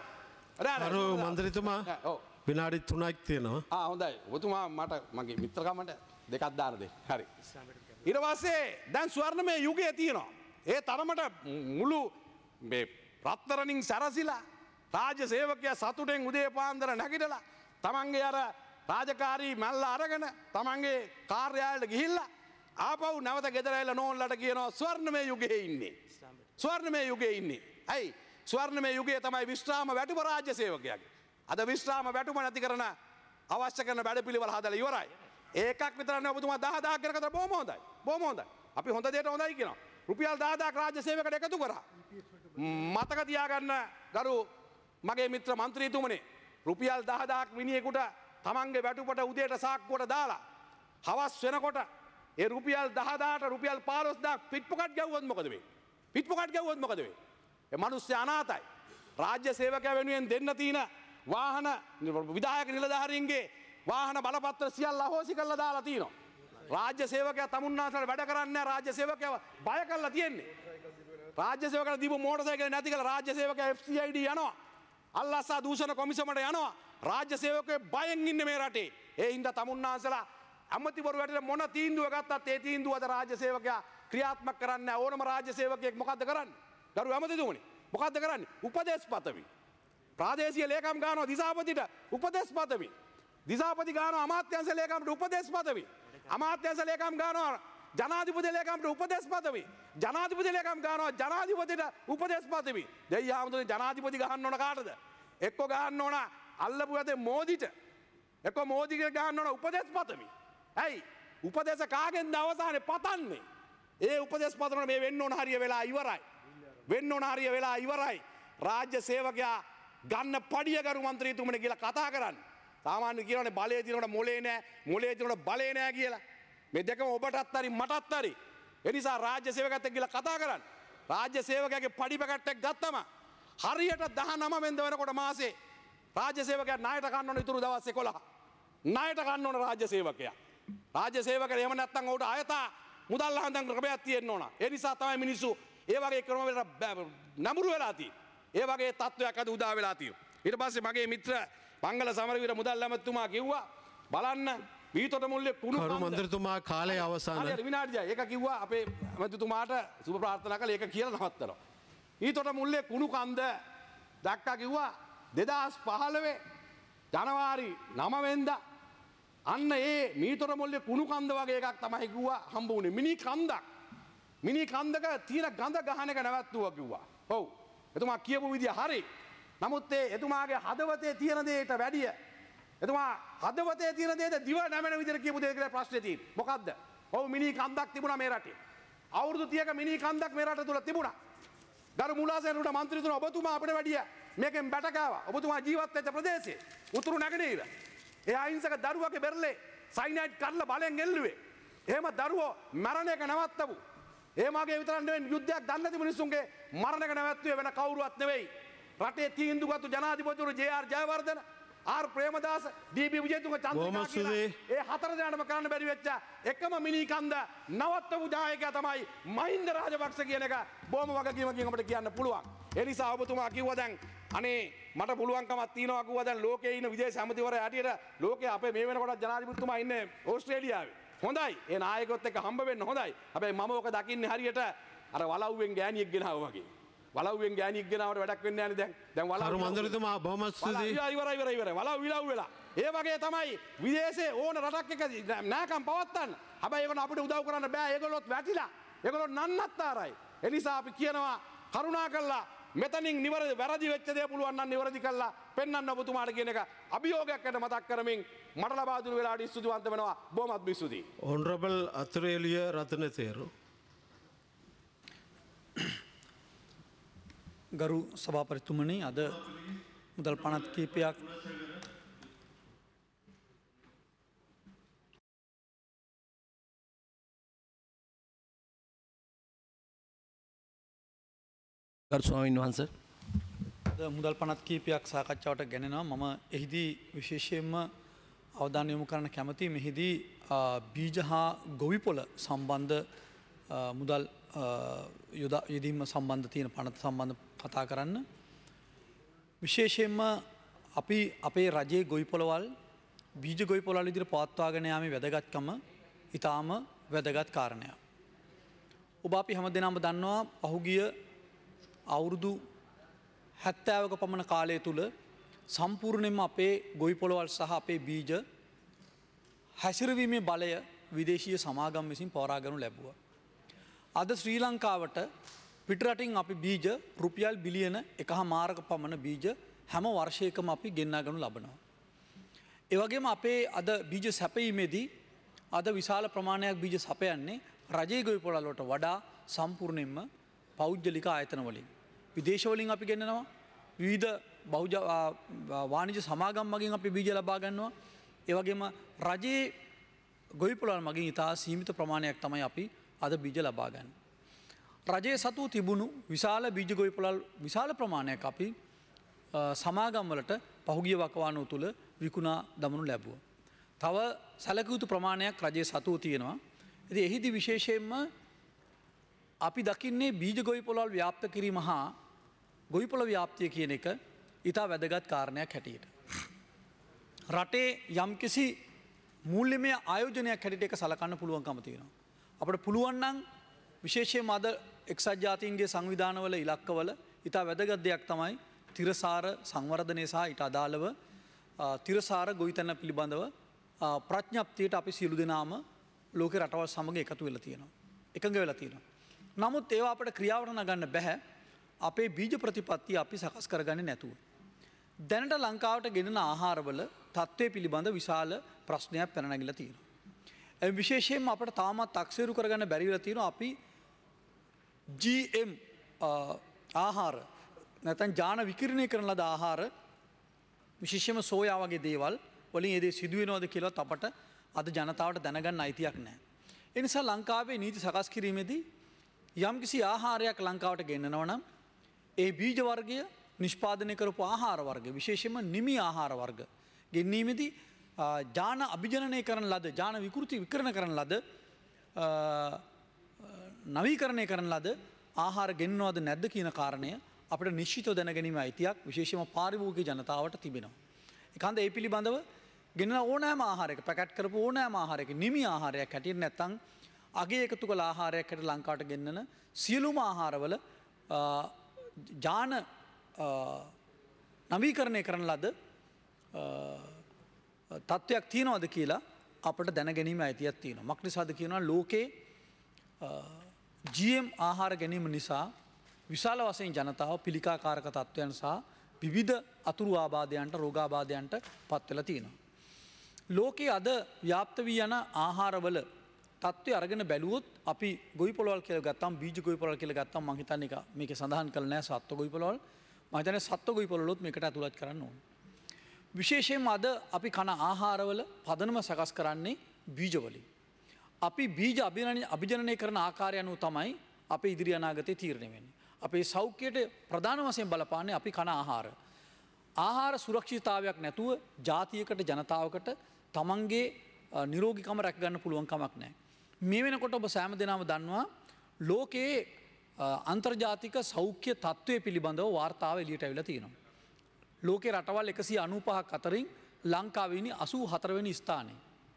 Speaker 5: අර මන්ත්‍රීතුමා විනාඩි 3ක් තියෙනවා.
Speaker 9: හොඳයි. ඔබතුමා මට මගේ මිත්‍රකමට දෙකක් දාන්න දෙන්න. හරි. ඊට පස්සේ දැන් ස්වර්ණමය යුගය තියෙනවා. ඒ තරමට මුළු මේ රත්තරණින් සැරසිලා රාජ්‍ය සේවකයා සතුටෙන් උදේ පාන්දර නැගිටලා තමන්ගේ අර රාජකාරී මැල්ල අරගෙන තමන්ගේ කාර්යාලයට ගිහිල්ලා ආපහු නැවත ගෙදර ඇවිල්ලා නෝන්ලට කියනවා ස්වර්ණමය යුගයේ ඉන්නේ. ස්වර්ණමය යුගයේ ඉන්නේ. ඇයි? ස්වර්ණමය යුගයේ තමයි විශ්‍රාම වැටුප රාජ්‍ය සේවකයාගේ. අද විශ්‍රාම වැටුප නැති කරන අවශ්‍ය කරන වැඩපිළිවෙල හදලා ඉවරයි. ඒකක් විතර නෙවෙයි ඔබතුමා 10000ක් කරන කතර බොහොම හොඳයි. බොහොම හොඳයි. අපි හොඳ දෙයට හොඳයි කියනවා. රුපියල් 10000ක් රාජ්‍ය සේවකයට එකතු කරා. මතක තියාගන්න ගරු මගේ මිත්‍ර මන්ත්‍රීතුමනි රුපියල් 10000ක් මිනිහෙකුට තමන්ගේ වැටුපට උදේට සාක්කුවට දාලා හවස් වෙනකොට ඒ රුපියල් 10000ට රුපියල් 15000ක් පිට්පොකට් ගැව්වොත් මොකද වෙන්නේ? පිට්පොකට් ගැව්වොත් මොකද වෙන්නේ? ඒ මිනිස්සු අනාතයි. රාජ්‍ය සේවකයා වෙනුවෙන් දෙන්න තියෙන වාහන විධායක නිලධාරීන්ගේ වාහන බලපත්‍ර සියල්ල අහෝසි කරලා දාලා තියෙනවා. රාජ්‍ය සේවකයා තමුන්නාසල වැඩ කරන්නේ නැහැ. රාජ්‍ය සේවකයා බය කරලා තියෙන්නේ. රාජ්‍ය සේවකයන්ට දීපු මෝටර් සයිකල් නැති කරලා රාජ්‍ය සේවකයා FCID යනවා. අල්ලාසා දූෂණ කොමිසමට යනවා. රාජ්‍ය සේවකයෝ බයෙන් ඉන්නේ මේ රටේ. ඒ හින්දා තමුන්නාසලා අමතිවරු වැටෙන මොන තීන්දුව ගත්තත් ඒ තීන්දුව අද රාජ්‍ය සේවකයා ක්‍රියාත්මක කරන්නේ නැහැ. ඕනම රාජ්‍ය සේවකයෙක් මොකද්ද කරන්නේ? ගරු ඇමතිතුමනි මොකද්ද කරන්නේ? උපදේශ පදවි. ප්‍රාදේශීය ලේකම් ගන්නවා දිසාපතිට උපදේශ පදවි. දිසාපති ගන්නවා අමාත්‍යාංශ ලේකම්ට උපදේශ පදවි. අමාත්‍යාංශ ලේකම් ගන්නවා ජනාධිපති ලේකම්ට උපදේශ පදවි. ජනාධිපති ලේකම් ගන්නවා ජනාධිපතිට උපදේශ පදවි. දෙයියා හැමෝටම ජනාධිපති ගහන්න ඕන කාටද? එක්ක ගහන්න ඕන අල්ලපු යතේ මෝදිට. එක්ක මෝදිගේ ගහන්න ඕන උපදේශ පදවි. ඇයි? උපදේශ කාගෙන්ද අවසානේ පතන්නේ? ඒ උපදේශ පදවන මේ වෙන්න ඕන හරිය වෙලා ඉවරයි. වෙන්න ඕන හරිය වෙලා ඉවරයි. රාජ්‍ය සේවකයා ගන්න පඩිය ගරු මන්ත්‍රීතුමනි කියලා කතා කරන්නේ. සාමාන්‍ය කියනවානේ බලය තියෙනකොට මොලේ නැහැ, මොලේ තියෙනකොට බලේ නැහැ කියලා. මේ දෙකම ඔබටත් හරි මටත් හරි. ඒ නිසා රාජ්‍ය සේවකයන්ට කියලා කතා කරන්න. රාජ්‍ය සේවකයාගේ පඩි පැකට් එක ගත්තම හරියට 19 වෙනිදා වෙනකොට මාසේ රාජ්‍ය සේවකයා ණයට ගන්න ඕන ඉතුරු දවස් 11. ණයට ගන්න ඕන රාජ්‍ය සේවකයා. රාජ්‍ය සේවකයා එහෙම නැත්නම් උට ආයතා මුදල් හඳන් ක්‍රමයක් තියෙන්න ඕන. ඒ නිසා තමයි මිනිස්සු ඒ වගේ ක්‍රමවලට නඹුරු වෙලා තියෙන්නේ. ඒ වගේ තත්ත්වයක් අද උදා වෙලා තියෙනවා. ඊට පස්සේ මගේ මිත්‍ර මංගල සමරවීර මුදල් ඇමතුමා කිව්වා බලන්න වීතොට මුල්ලේ කුණු
Speaker 5: කරු මන්ත්‍රතුමා කාලය අවසාන.
Speaker 9: හරියට විනාඩියක්. ඒක කිව්වා අපේ ඇමතුමාට සුබ ප්‍රාර්ථනා කළා ඒක කියලා නවත්තනවා. වීතොට මුල්ලේ කුණු කන්ද දැක්කා කිව්වා 2015 ජනවාරි 9 වෙනිදා අන්න ඒ මීතොට මුල්ලේ කුණු කන්ද වගේ එකක් තමයි කිව්වා හම්බ වුණේ. මිනි කන්දක්. මිනි කන්දක තියෙන ගඳ ගහන එක නැවැත්තුවා කිව්වා. ඔව්. එතුමා කියපු විදිය හරි. නමුත් එතුමාගේ හදවතේ තියෙන දේට වැඩිය එතුමා හදවතේ තියෙන දේද දිව නැමෙන විදිහට කියපු දේ කියලා ප්‍රශ්නේ තියෙන්නේ. මොකද්ද? ඔව් මිනි කන්දක් තිබුණා මේ රටේ. අවුරුදු 30ක මිනි කන්දක් මේ රට තුල තිබුණා. ගරු මුලාසේරුට മന്ത്രിතුමා ඔබතුමා අපිට වැඩිය මේකෙන් බැට කෑවා. ඔබතුමා ජීවත් වෙච්ච ප්‍රදේශයේ උතුරු නැගෙනහිර. ඒ අහිංසක දරුවගේ බෙරළේ සයිනයිඩ් කරලා බලෙන් එල්ලුවේ. එහෙම දරුවෝ මරණ එක නවත්තපු. ඒ මාගේ විතරක් නෙවෙයි යුද්ධයක් දන්නේ නැති මිනිස්සුන්ගේ මරණ එක නැවැත්තුවේ වෙන කවුරුවත් නෙවෙයි. රටේ තීන්දුවගත්තු ජනාධිපතිවරු J R. Jayewardene R Premadasa D B. Wijetunga Chandrika කියලා ඒ හතර දෙනාටම කරන්න බැරි වෙච්ච එකම මිනි කන්ද නවත්තපු දායකයා තමයි මහින්ද රාජපක්ෂ කියන එක බොහොම වගකීමකින් අපිට කියන්න පුළුවන්. ඒ නිසා ඔබතුමා කිව්වා දැන් අනේ මට පුළුවන්කමක් තියෙනවා කිව්වා දැන් ලෝකේ ඉන්න විදේශ ඇමතිවරයා හැටියට ලෝකේ අපේ මේ වෙනකොට ජනාධිපතිතුමා ඉන්නේ ඕස්ට්‍රේලියාවේ. හොඳයි. ඒ නායකයොත් එක්ක හම්බ වෙන්න හොඳයි. හැබැයි මම ඔක දකින්නේ හරියට අර වලව්වෙන් ගෑණියෙක් ගෙනාවා වගේ. වලව්වෙන් ගෑණියෙක් ගෙනාවට වැඩක් වෙන්නේ නැහැ නේ දැන් වලව්.
Speaker 5: කරු මන්ත්‍රතුමා බොහොම ස්තුතියි.
Speaker 9: ඉවරයි. වලව් විලව් වෙලා. ඒ වගේ තමයි විදේශේ ඕන රටක් එක නෑකම් පවත්තන්න. හැබැයි ඒගොල්ලෝ අපිට උදව් කරන්න බෑ. ඒගොල්ලොත් වැටිලා. ඒගොල්ලෝ නන්නත්තරයි. ඒ නිසා අපි කියනවා කරුණාකරලා මෙතනින් නිවැරදි වැරදි වෙච්ච දේ පුළුවන් නම් නිවැරදි කළා පෙන්වන්න ඔබතුමාට කියන එක අභියෝගයක් ගැන මතක් කරමින් මට ලබා දුන්න වෙලාවට ස්තුතිවන්ත වෙනවා. බොහොමත් ස්තුතියි.
Speaker 5: ඔනරබල් අතුරේලිය රතන තේරු.
Speaker 10: ගරු සභාපතිතුමනි අද මුදල් පනත් කීපයක්
Speaker 11: ගරු ස්වාමීන් වහන්සේ
Speaker 10: මුදල් පනත් කීපයක් සාකච්ඡාවට ගැනෙනවා. මම එහිදී විශේෂයෙන්ම අවධානය යොමු කරන්න කැමති මෙහිදී බීජ හා ගොවිපොළ සම්බන්ධ මුදල් යෙදීම සම්බන්ධ තියෙන පනත සම්බන්ධ කතා කරන්න. විශේෂයෙන්ම අපි අපේ රජයේ ගොවිපොළවල් බීජ ගොවිපොළවල් විදිහට පවත්වාගෙන යාමේ වැදගත්කම ඊටාම වැදගත් කාරණයක්. ඔබ අපි හැමදෙනාම දන්නවා පහුගිය අවුරුදු 70ක පමණ කාලය තුල සම්පූර්ණයෙන්ම අපේ ගොවිපොළවල් සහ අපේ බීජ හැසිරවීමේ බලය විදේශීය සමාගම් විසින් පවරා ගනු ලැබුවා. අද ශ්‍රී ලංකාවට පිටරටින් අපි බීජ රුපියල් බිලියන 1.5ක පමණ බීජ හැම වර්ෂයකම අපි ගෙන්වා ගනු ලබනවා. ඒ වගේම අපේ අද බීජ සැපයීමේදී අද විශාල ප්‍රමාණයක් බීජ සපයන්නේ රජයේ ගොවිපොළවල් වලට වඩා සම්පූර්ණයෙන්ම පෞද්ගලික ආයතන වලින්. විදේශ වලින් අපි ගෙන්නනවා. විවිධ වාණිජ්‍ය සමාගම් මගින් අපි බීජ ලබා ගන්නවා. ඒ වගේම රජයේ ගොවිපොළවල් මගින් ඉතා සීමිත ප්‍රමාණයක් තමයි අපි අද බීජ ලබා ගන්න. රජයේ සතු තිබුණු විශාල බීජ ගොවිපොළවල් විශාල ප්‍රමාණයක් අපි සමාගම් වලට පහුගිය වකවානුව තුල විකුණා දමනු ලැබුවා. තව සැලකිය යුතු ප්‍රමාණයක් රජයේ සතු තියෙනවා. ඉතින් එහිදී විශේෂයෙන්ම අපි දකින්නේ බීජ ගොවිපොළවල් ව්‍යාප්ත කිරීම හා ගොවිපොළ ව්‍යාප්තිය කියන එක ඉතා වැදගත් කාරණයක් හැටියට. රටේ යම්කිසි මූල්‍යමය ආයෝජනයක් හැටියට ඒක සලකන්න පුළුවන්කම තියෙනවා. අපිට පුළුවන් නම් විශේෂයෙන්ම අද එක්සත් ජාතීන්ගේ සංවිධානවල ඉලක්කවල ඉතා වැදගත් දෙයක් තමයි තිරසාර සංවර්ධනය සහ ඊට අදාළව තිරසාර ගොවිතැන පිළිබඳව ප්‍රඥප්තියට අපි සියලු දෙනාම ලෝකේ රටවල් සමග එකතු වෙලා තියෙනවා. එකඟ වෙලා තියෙනවා. නමුත් ඒවා අපිට ක්‍රියාවට නගන්න බෑ. අපේ බීජ ප්‍රතිපත්තිය අපි සකස් කරගන්නේ නැතුව. දැනට ලංකාවට ගෙනෙන ආහාරවල තත්ත්වය පිළිබඳ විශාල ප්‍රශ්නයක් පැන නැගිලා තියෙනවා. ඒ විශේෂයෙන්ම අපිට තාමත් අක්සේරු කරගන්න බැරි වෙලා තියෙනවා අපි GM ආහාර නැත්නම් ජාන විකිරණය කරන ලද ආහාර විශේෂයෙන්ම සෝයා වගේ දේවල් වලින් ඒ දේ සිදු වෙනවද කියලා අපට අද ජනතාවට දැනගන්න අයිතියක් නැහැ. ඒ නිසා ලංකාවේ නීති සකස් කිරීමේදී යම් කිසි ආහාරයක් ලංකාවට ගෙන්නනවා නම් ඒ බීජ වර්ගය නිෂ්පාදනය කරපු ආහාර වර්ග විශේෂයෙන්ම නිමි ආහාර වර්ග ගෙනීමේදී ජාන අභිජනනය කරන ලද ජාන විකෘති විකරණ කරන ලද නවීකරණය කරන ලද ආහාර ගෙන්නවද නැද්ද කියන කාරණය අපිට නිශ්චිතව දැනගැනීම අයිතියක් විශේෂයෙන්ම පාරිභෝගික ජනතාවට තිබෙනවා. ඒකන්ද ඒ පිළිබඳව ගෙනන ඕනෑම ආහාරයක පැකට් කරපු ඕනෑම ආහාරයක නිමි ආහාරයක් හැටියට නැත්නම් අගේ එකතු කළ ආහාරයක් හැටියට ලංකාවට ගෙන්නන සියලුම ආහාරවල ජාන නවීකරණය කරන ලද තත්ත්වයක් තියෙනවද කියලා අපට දැනගැනීම අයිතියක් තියෙනවා. මක්නිසාද කියනවා ලෝකේ GM ආහාර ගැනීම නිසා විශාල වශයෙන් ජනතාව පිළිකාකාරක තත්ත්වයන් සහ විවිධ අතුරු ආබාධයන්ට රෝගාබාධයන්ට පත් වෙලා තියෙනවා. ලෝකයේ අද ව්‍යාප්ත වී යන ආහාරවල තත්ත්වය අරගෙන බැලුවොත් අපි ගොවි පොළවල් කියලා ගත්තාම බීජ ගොවි පොළවල් කියලා ගත්තාම මම හිතන්නේ ඒක මේකේ සඳහන් කරලා නැහැ සත්ව ගොවි පොළවල්. මම හිතන්නේ සත්ව ගොවි පොළවලුත් මේකට ඇතුළත් කරන්න ඕනේ. විශේෂයෙන්ම අද අපි කන ආහාරවල පදනම සකස් කරන්නේ බීජ වලින්. අපි බීජ අභිජනනය කරන ආකාරය අනුව තමයි අපේ ඉදිරි අනාගතය තීරණය වෙන්නේ. අපේ සෞඛ්‍යයට ප්‍රධාන වශයෙන් බලපාන්නේ අපි කන ආහාර. ආහාර සුරක්ෂිතතාවයක් නැතුව ජාතියකට ජනතාවකට තමන්ගේ නිරෝගීකම රැක ගන්න පුළුවන් කමක් නැහැ. මේ වෙනකොට ඔබ සෑම දෙනාම දන්නවා ලෝකයේ අන්තර්ජාතික සෞඛ්‍ය තත්ත්වය පිළිබඳව වාර්තාව එළියට ඇවිල්ලා තියෙනවා. ලෝකේ රටවල් 195ක් අතරින් ලංකාව ඉන්නේ 84 වෙනි ස්ථානයේ.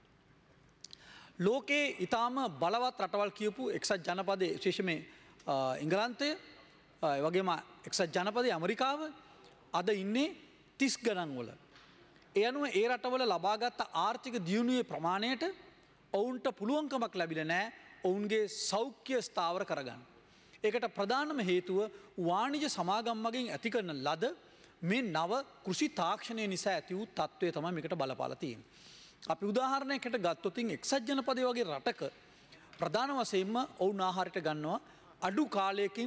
Speaker 10: ලෝකේ ඊටාම බලවත් රටවල් කියපු එක්සත් ජනපදයේ විශේෂයෙන්ම එංගලන්තය ඒ වගේම එක්සත් ජනපදයේ ඇමරිකාව අද ඉන්නේ 30 ගණන් වල. ඒ අනුව ඒ රටවල ලබාගත් ආර්ථික දියුණුවේ ප්‍රමාණයට ඔවුන්ට පුළුවන්කමක් ලැබිලා නැහැ ඔවුන්ගේ සෞඛ්‍ය ස්ථාවර කරගන්න. ඒකට ප්‍රධානම හේතුව වාණිජ සමාගම් මගින් ඇති කරන ලද මේ නව කෘෂි තාක්ෂණය නිසා ඇති වූ තත්ත්වය තමයි මේකට බලපාලා තියෙන්නේ. අපි උදාහරණයකට ගත්තොත් එක්සත් ජනපදයේ වගේ රටක ප්‍රධාන වශයෙන්ම ඔවුන් ආහාරයට ගන්නවා අඩු කාලයකින්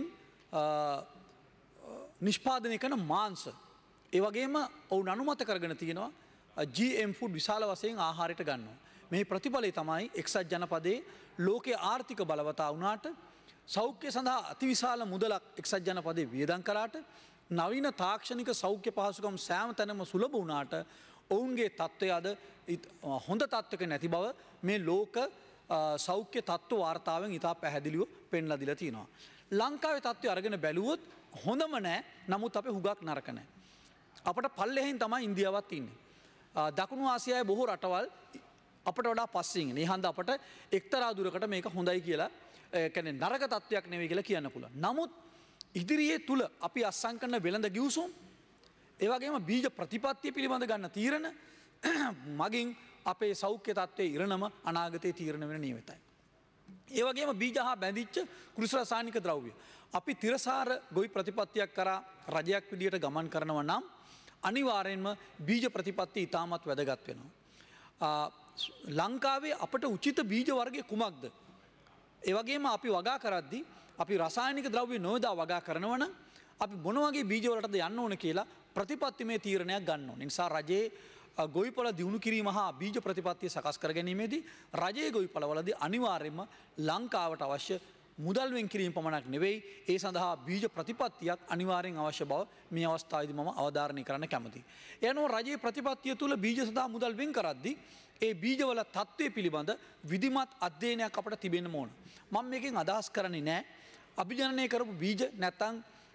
Speaker 10: නිෂ්පාදනය කරන මාංශ. ඒ වගේම ඔවුන් අනුමත කරගෙන තියෙනවා GM ෆුඩ් විශාල වශයෙන් ආහාරයට ගන්නවා. මේ ප්‍රතිඵලය තමයි එක්සත් ජනපදයේ ලෝකයේ ආර්ථික බලවතා වුණාට සෞඛ්‍ය සඳහා අතිවිශාල මුදලක් එක්සත් ජනපදයේ වියදම් කළාට නවීන තාක්ෂණික සෞඛ්‍ය පහසුකම් සෑම තැනම සුලභ වුණාට ඔවුන්ගේ තත්ත්වය අද හොඳ තත්ත්වක නැති බව මේ ලෝක සෞඛ්‍ය තත්ත්ව වාර්තාවෙන් ඉතා පැහැදිලිව පෙන්ලා දීලා තියෙනවා. ලංකාවේ තත්ත්වය අරගෙන බැලුවොත් හොඳම නැහැ. නමුත් අපේ හුඟක් නරක නැහැ. අපට පල්ලෙහෙන් තමයි ඉන්දියාවත් ඉන්නේ. දකුණු ආසියාවේ බොහෝ රටවල් අපට වඩා පස්සෙන් ඉන්නේ. ඒ හන්ද අපට එක්තරා දුරකට මේක හොඳයි කියලා කියන්නේ නරක තත්ත්වයක් නෙවෙයි කියලා කියන්න පුළුවන්. නමුත් ඉදිරියේ තුල අපි අත්සන් කරන වෙළඳ ගිවිසුම් ඒ වගේම බීජ ප්‍රතිපත්තිය පිළිබඳ ගන්න තීරණ මගින් අපේ සෞඛ්‍ය තත්ත්වයේ ඉරණම අනාගතයේ තීරණ වෙන නියමිතයි. ඒ වගේම බීජ හා බැඳිච්ච කෘෂි රසායනික ද්‍රව්‍ය. අපි තිරසාර ගොවි ප්‍රතිපත්තියක් කරා රජයක් විදියට ගමන් කරනවා නම් අනිවාර්යෙන්ම බීජ ප්‍රතිපත්තිය ඉතාමත් වැදගත් වෙනවා. ලංකාවේ අපට උචිත බීජ වර්ගය කුමක්ද? ඒ වගේම අපි වගා කරද්දී අපි රසායනික ද්‍රව්‍ය නොයොදා වගා කරනවා නම් අපි මොන වගේ බීජ වලටද යන්න ඕන කියලා ප්‍රතිපත්තිමය තීරණයක් ගන්න ඕනේ. නිසා රජයේ ගොවිපළ දියුණු කිරීම හා බීජ ප්‍රතිපත්තිය සකස් කර ගැනීමේදී රජයේ ගොවිපළවලදී අනිවාර්යයෙන්ම ලංකාවට අවශ්‍ය මුදල් වෙන් කිරීම පමණක් නෙවෙයි ඒ සඳහා බීජ ප්‍රතිපත්තියක් අනිවාර්යෙන් අවශ්‍ය බව මේ අවස්ථාවේදී මම අවධාරණය කරන්න කැමතියි. ඒ අනුව රජයේ ප්‍රතිපත්තිය තුළ බීජ සඳහා මුදල් වෙන් කරද්දී ඒ බීජවල තත්ත්වය පිළිබඳ විධිමත් අධ්‍යයනයක් අපට තිබෙන්න ඕන. මම මේකෙන් අදහස් කරන්නේ නැහැ අභිජනනය කරපු බීජ නැත්නම්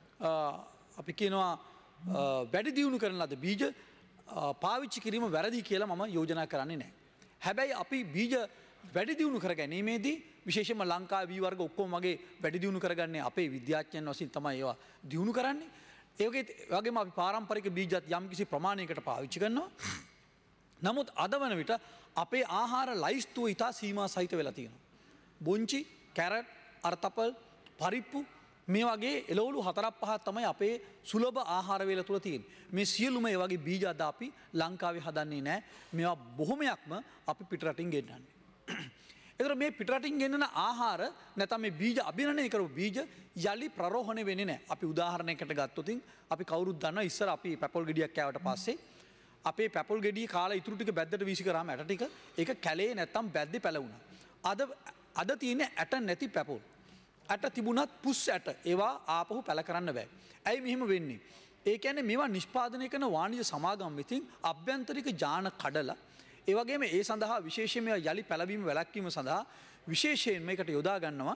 Speaker 10: අපි කියනවා වැඩි දියුණු කරන ලද බීජ පාවිච්චි කිරීම වැරදි කියලා මම යෝජනා කරන්නේ නැහැ. හැබැයි අපි බීජ වැඩි දියුණු කර ගැනීමේදී විශේෂයෙන්ම ලංකාවේ වී වර්ග ඔක්කොම වගේ වැඩි දියුණු කරගන්නේ අපේ විද්‍යාඥයන් වශයෙන් තමයි ඒවා දියුණු කරන්නේ. ඒ වගේම අපි පාරම්පරික බීජත් යම්කිසි ප්‍රමාණයකට පාවිච්චි කරනවා. නමුත් අද වන විට අපේ ආහාර ලයිස්තුව ඉතා සීමා සහිත වෙලා තියෙනවා. බොංචි, කැරට්, අර්තපල්, පරිප්පු මේ වගේ එළවලු 4-5 තමයි අපේ සුලභ ආහාර වේල තුල තියෙන්නේ. මේ සියලුම ඒ වගේ බීජ අද අපි ලංකාවේ හදන්නේ නැහැ. මේවා බොහොමයක්ම අපි පිටරටින් ගෙන්නන්නේ. ඒතර මේ පිටරටින් ගෙන්නන ආහාර නැත්නම් මේ බීජ අභිනනය කරපු බීජ යලි ප්‍රරෝහණය වෙන්නේ නැහැ. අපි උදාහරණයකට ගත්තොත් අපි කවුරුත් දන්නවා ඉස්සර අපි පැපොල් ගෙඩියක් කෑවට පස්සේ අපේ පැපොල් ගෙඩිය කාලා ඉතුරු ටික බැද්දට වීසි කරාම ඇට ටික ඒක කැලේ නැත්නම් බැද්දේ පැලවුණා. අද තියෙන්නේ ඇට නැති පැපොල්. ඇට තිබුණත් පුස් ඇට ඒවා ආපහු පැල කරන්න බෑ. ඇයි මෙහෙම වෙන්නේ? ඒ කියන්නේ මේවා නිෂ්පාදනය කරන වාණිජ සමාගම් විසින් අභ්‍යන්තරික ජාන කඩලා ඒ වගේම ඒ සඳහා විශේෂයෙන්ම යලි පැලවීම වැළැක්වීම සඳහා විශේෂයෙන් මේකට යොදා ගන්නවා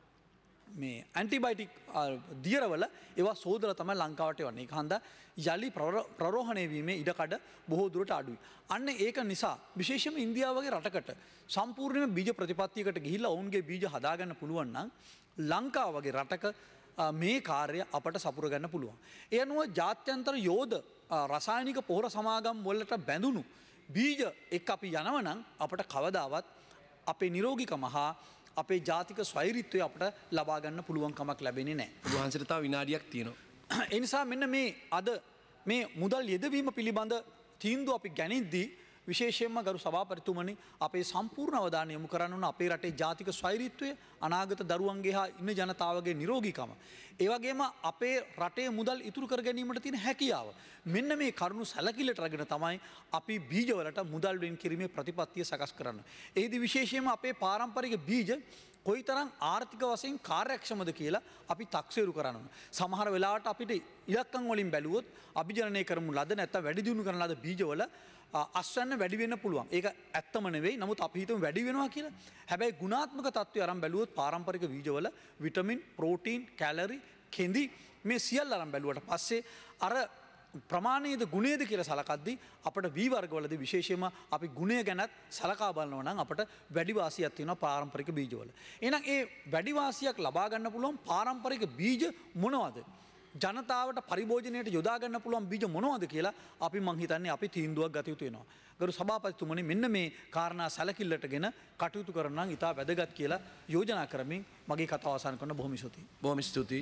Speaker 10: මේ ඇන්ටිබයොටික් දියරවල ඒවා සෝදලා තමයි ලංකාවට එවන්නේ. ඒක හන්ද යලි ප්‍රරෝහණය වීමේ ඉඩකඩ බොහෝ දුරට අඩුයි. අන්න ඒක නිසා විශේෂයෙන්ම ඉන්දියාව වගේ රටකට සම්පූර්ණයෙන්ම බීජ ප්‍රතිපත්තියකට ගිහිල්ලා ඔවුන්ගේ බීජ හදාගන්න පුළුවන් නම් ලංකාව වගේ රටක මේ කාර්ය අපට සපුර ගන්න පුළුවන්. ඒ අනුව ජාත්‍යන්තර යෝධ රසායනික පොහොර සමාගම් වලට බැඳුණු බීජ එක් අපි යනවනම් අපට කවදාවත් අපේ නිරෝගීකම හා අපේ ජාතික ස්වෛරීත්වය අපට ලබා ගන්න පුළුවන්කමක් ලැබෙන්නේ නැහැ.
Speaker 11: වහන්සේට තව විනාඩියක් තියෙනවා.
Speaker 10: ඒ නිසා මෙන්න මේ අද මේ මුදල් යෙදවීම පිළිබඳ තීන්දුව අපි ගැනීමදී විශේෂයෙන්ම ගරු සභාපතිතුමනි අපේ සම්පූර්ණ අවධානය යොමු කරන්න ඕන අපේ රටේ ජාතික ස්වෛරීත්වය, අනාගත දරුවන්ගේ හා ඉන්න ජනතාවගේ නිරෝගීකම. ඒ වගේම අපේ රටේ මුදල් ඉතුරු කර ගැනීමට තියෙන හැකියාව. මෙන්න මේ කරුණු සැලකිල්ලට අරගෙන තමයි අපි බීජවලට මුදල් වෙන් කිරීමේ ප්‍රතිපත්තිය සකස් කරන්නේ. එහිදී විශේෂයෙන්ම අපේ පාරම්පරික බීජ කොයිතරම් ආර්ථික වශයෙන් කාර්යක්ෂමද කියලා අපි තක්සේරු කරනවා. සමහර වෙලාවට අපිට ඉලක්කම් වලින් බැලුවොත් අභිජනනය කරමු ලද නැත්නම් වැඩි දියුණු කරන ලද බීජවල අස්වැන්න වැඩි වෙන්න පුළුවන්. ඒක ඇත්තම නෙවෙයි. නමුත් අපි හිතමු වැඩි වෙනවා කියලා. හැබැයි ගුණාත්මක තත්ත්වය අරන් බැලුවොත් පාරම්පරික බීජවල විටමින්, ප්‍රෝටීන්, කැලරි, කෙඳි මේ සියල්ල අරන් බැලුවට පස්සේ අර ප්‍රමාණයේද ගුණයේද කියලා සලකද්දී අපට වී වර්ගවලදී විශේෂයෙන්ම අපි ගුණය ගැනත් සලකා බලනවා නම් අපට වැඩි වාසියක් තියෙනවා පාරම්පරික බීජවල. එහෙනම් ඒ වැඩි වාසියක් ලබා ගන්න පුළුවන් පාරම්පරික බීජ මොනවද? ජනතාවට පරිභෝජනයට යොදා ගන්න පුළුවන් බීජ මොනවද කියලා අපි මං හිතන්නේ අපි තීන්දුවක් ගත යුතු වෙනවා. ගරු සභාපතිතුමනි මෙන්න මේ කාරණා සැලකිල්ලටගෙන කටයුතු කරන නම් ඉතා වැදගත් කියලා යෝජනා කරමින් මගේ කතාව අවසන් කරන බොහොම ස්තුතියි.
Speaker 11: බොහොම ස්තුතියි.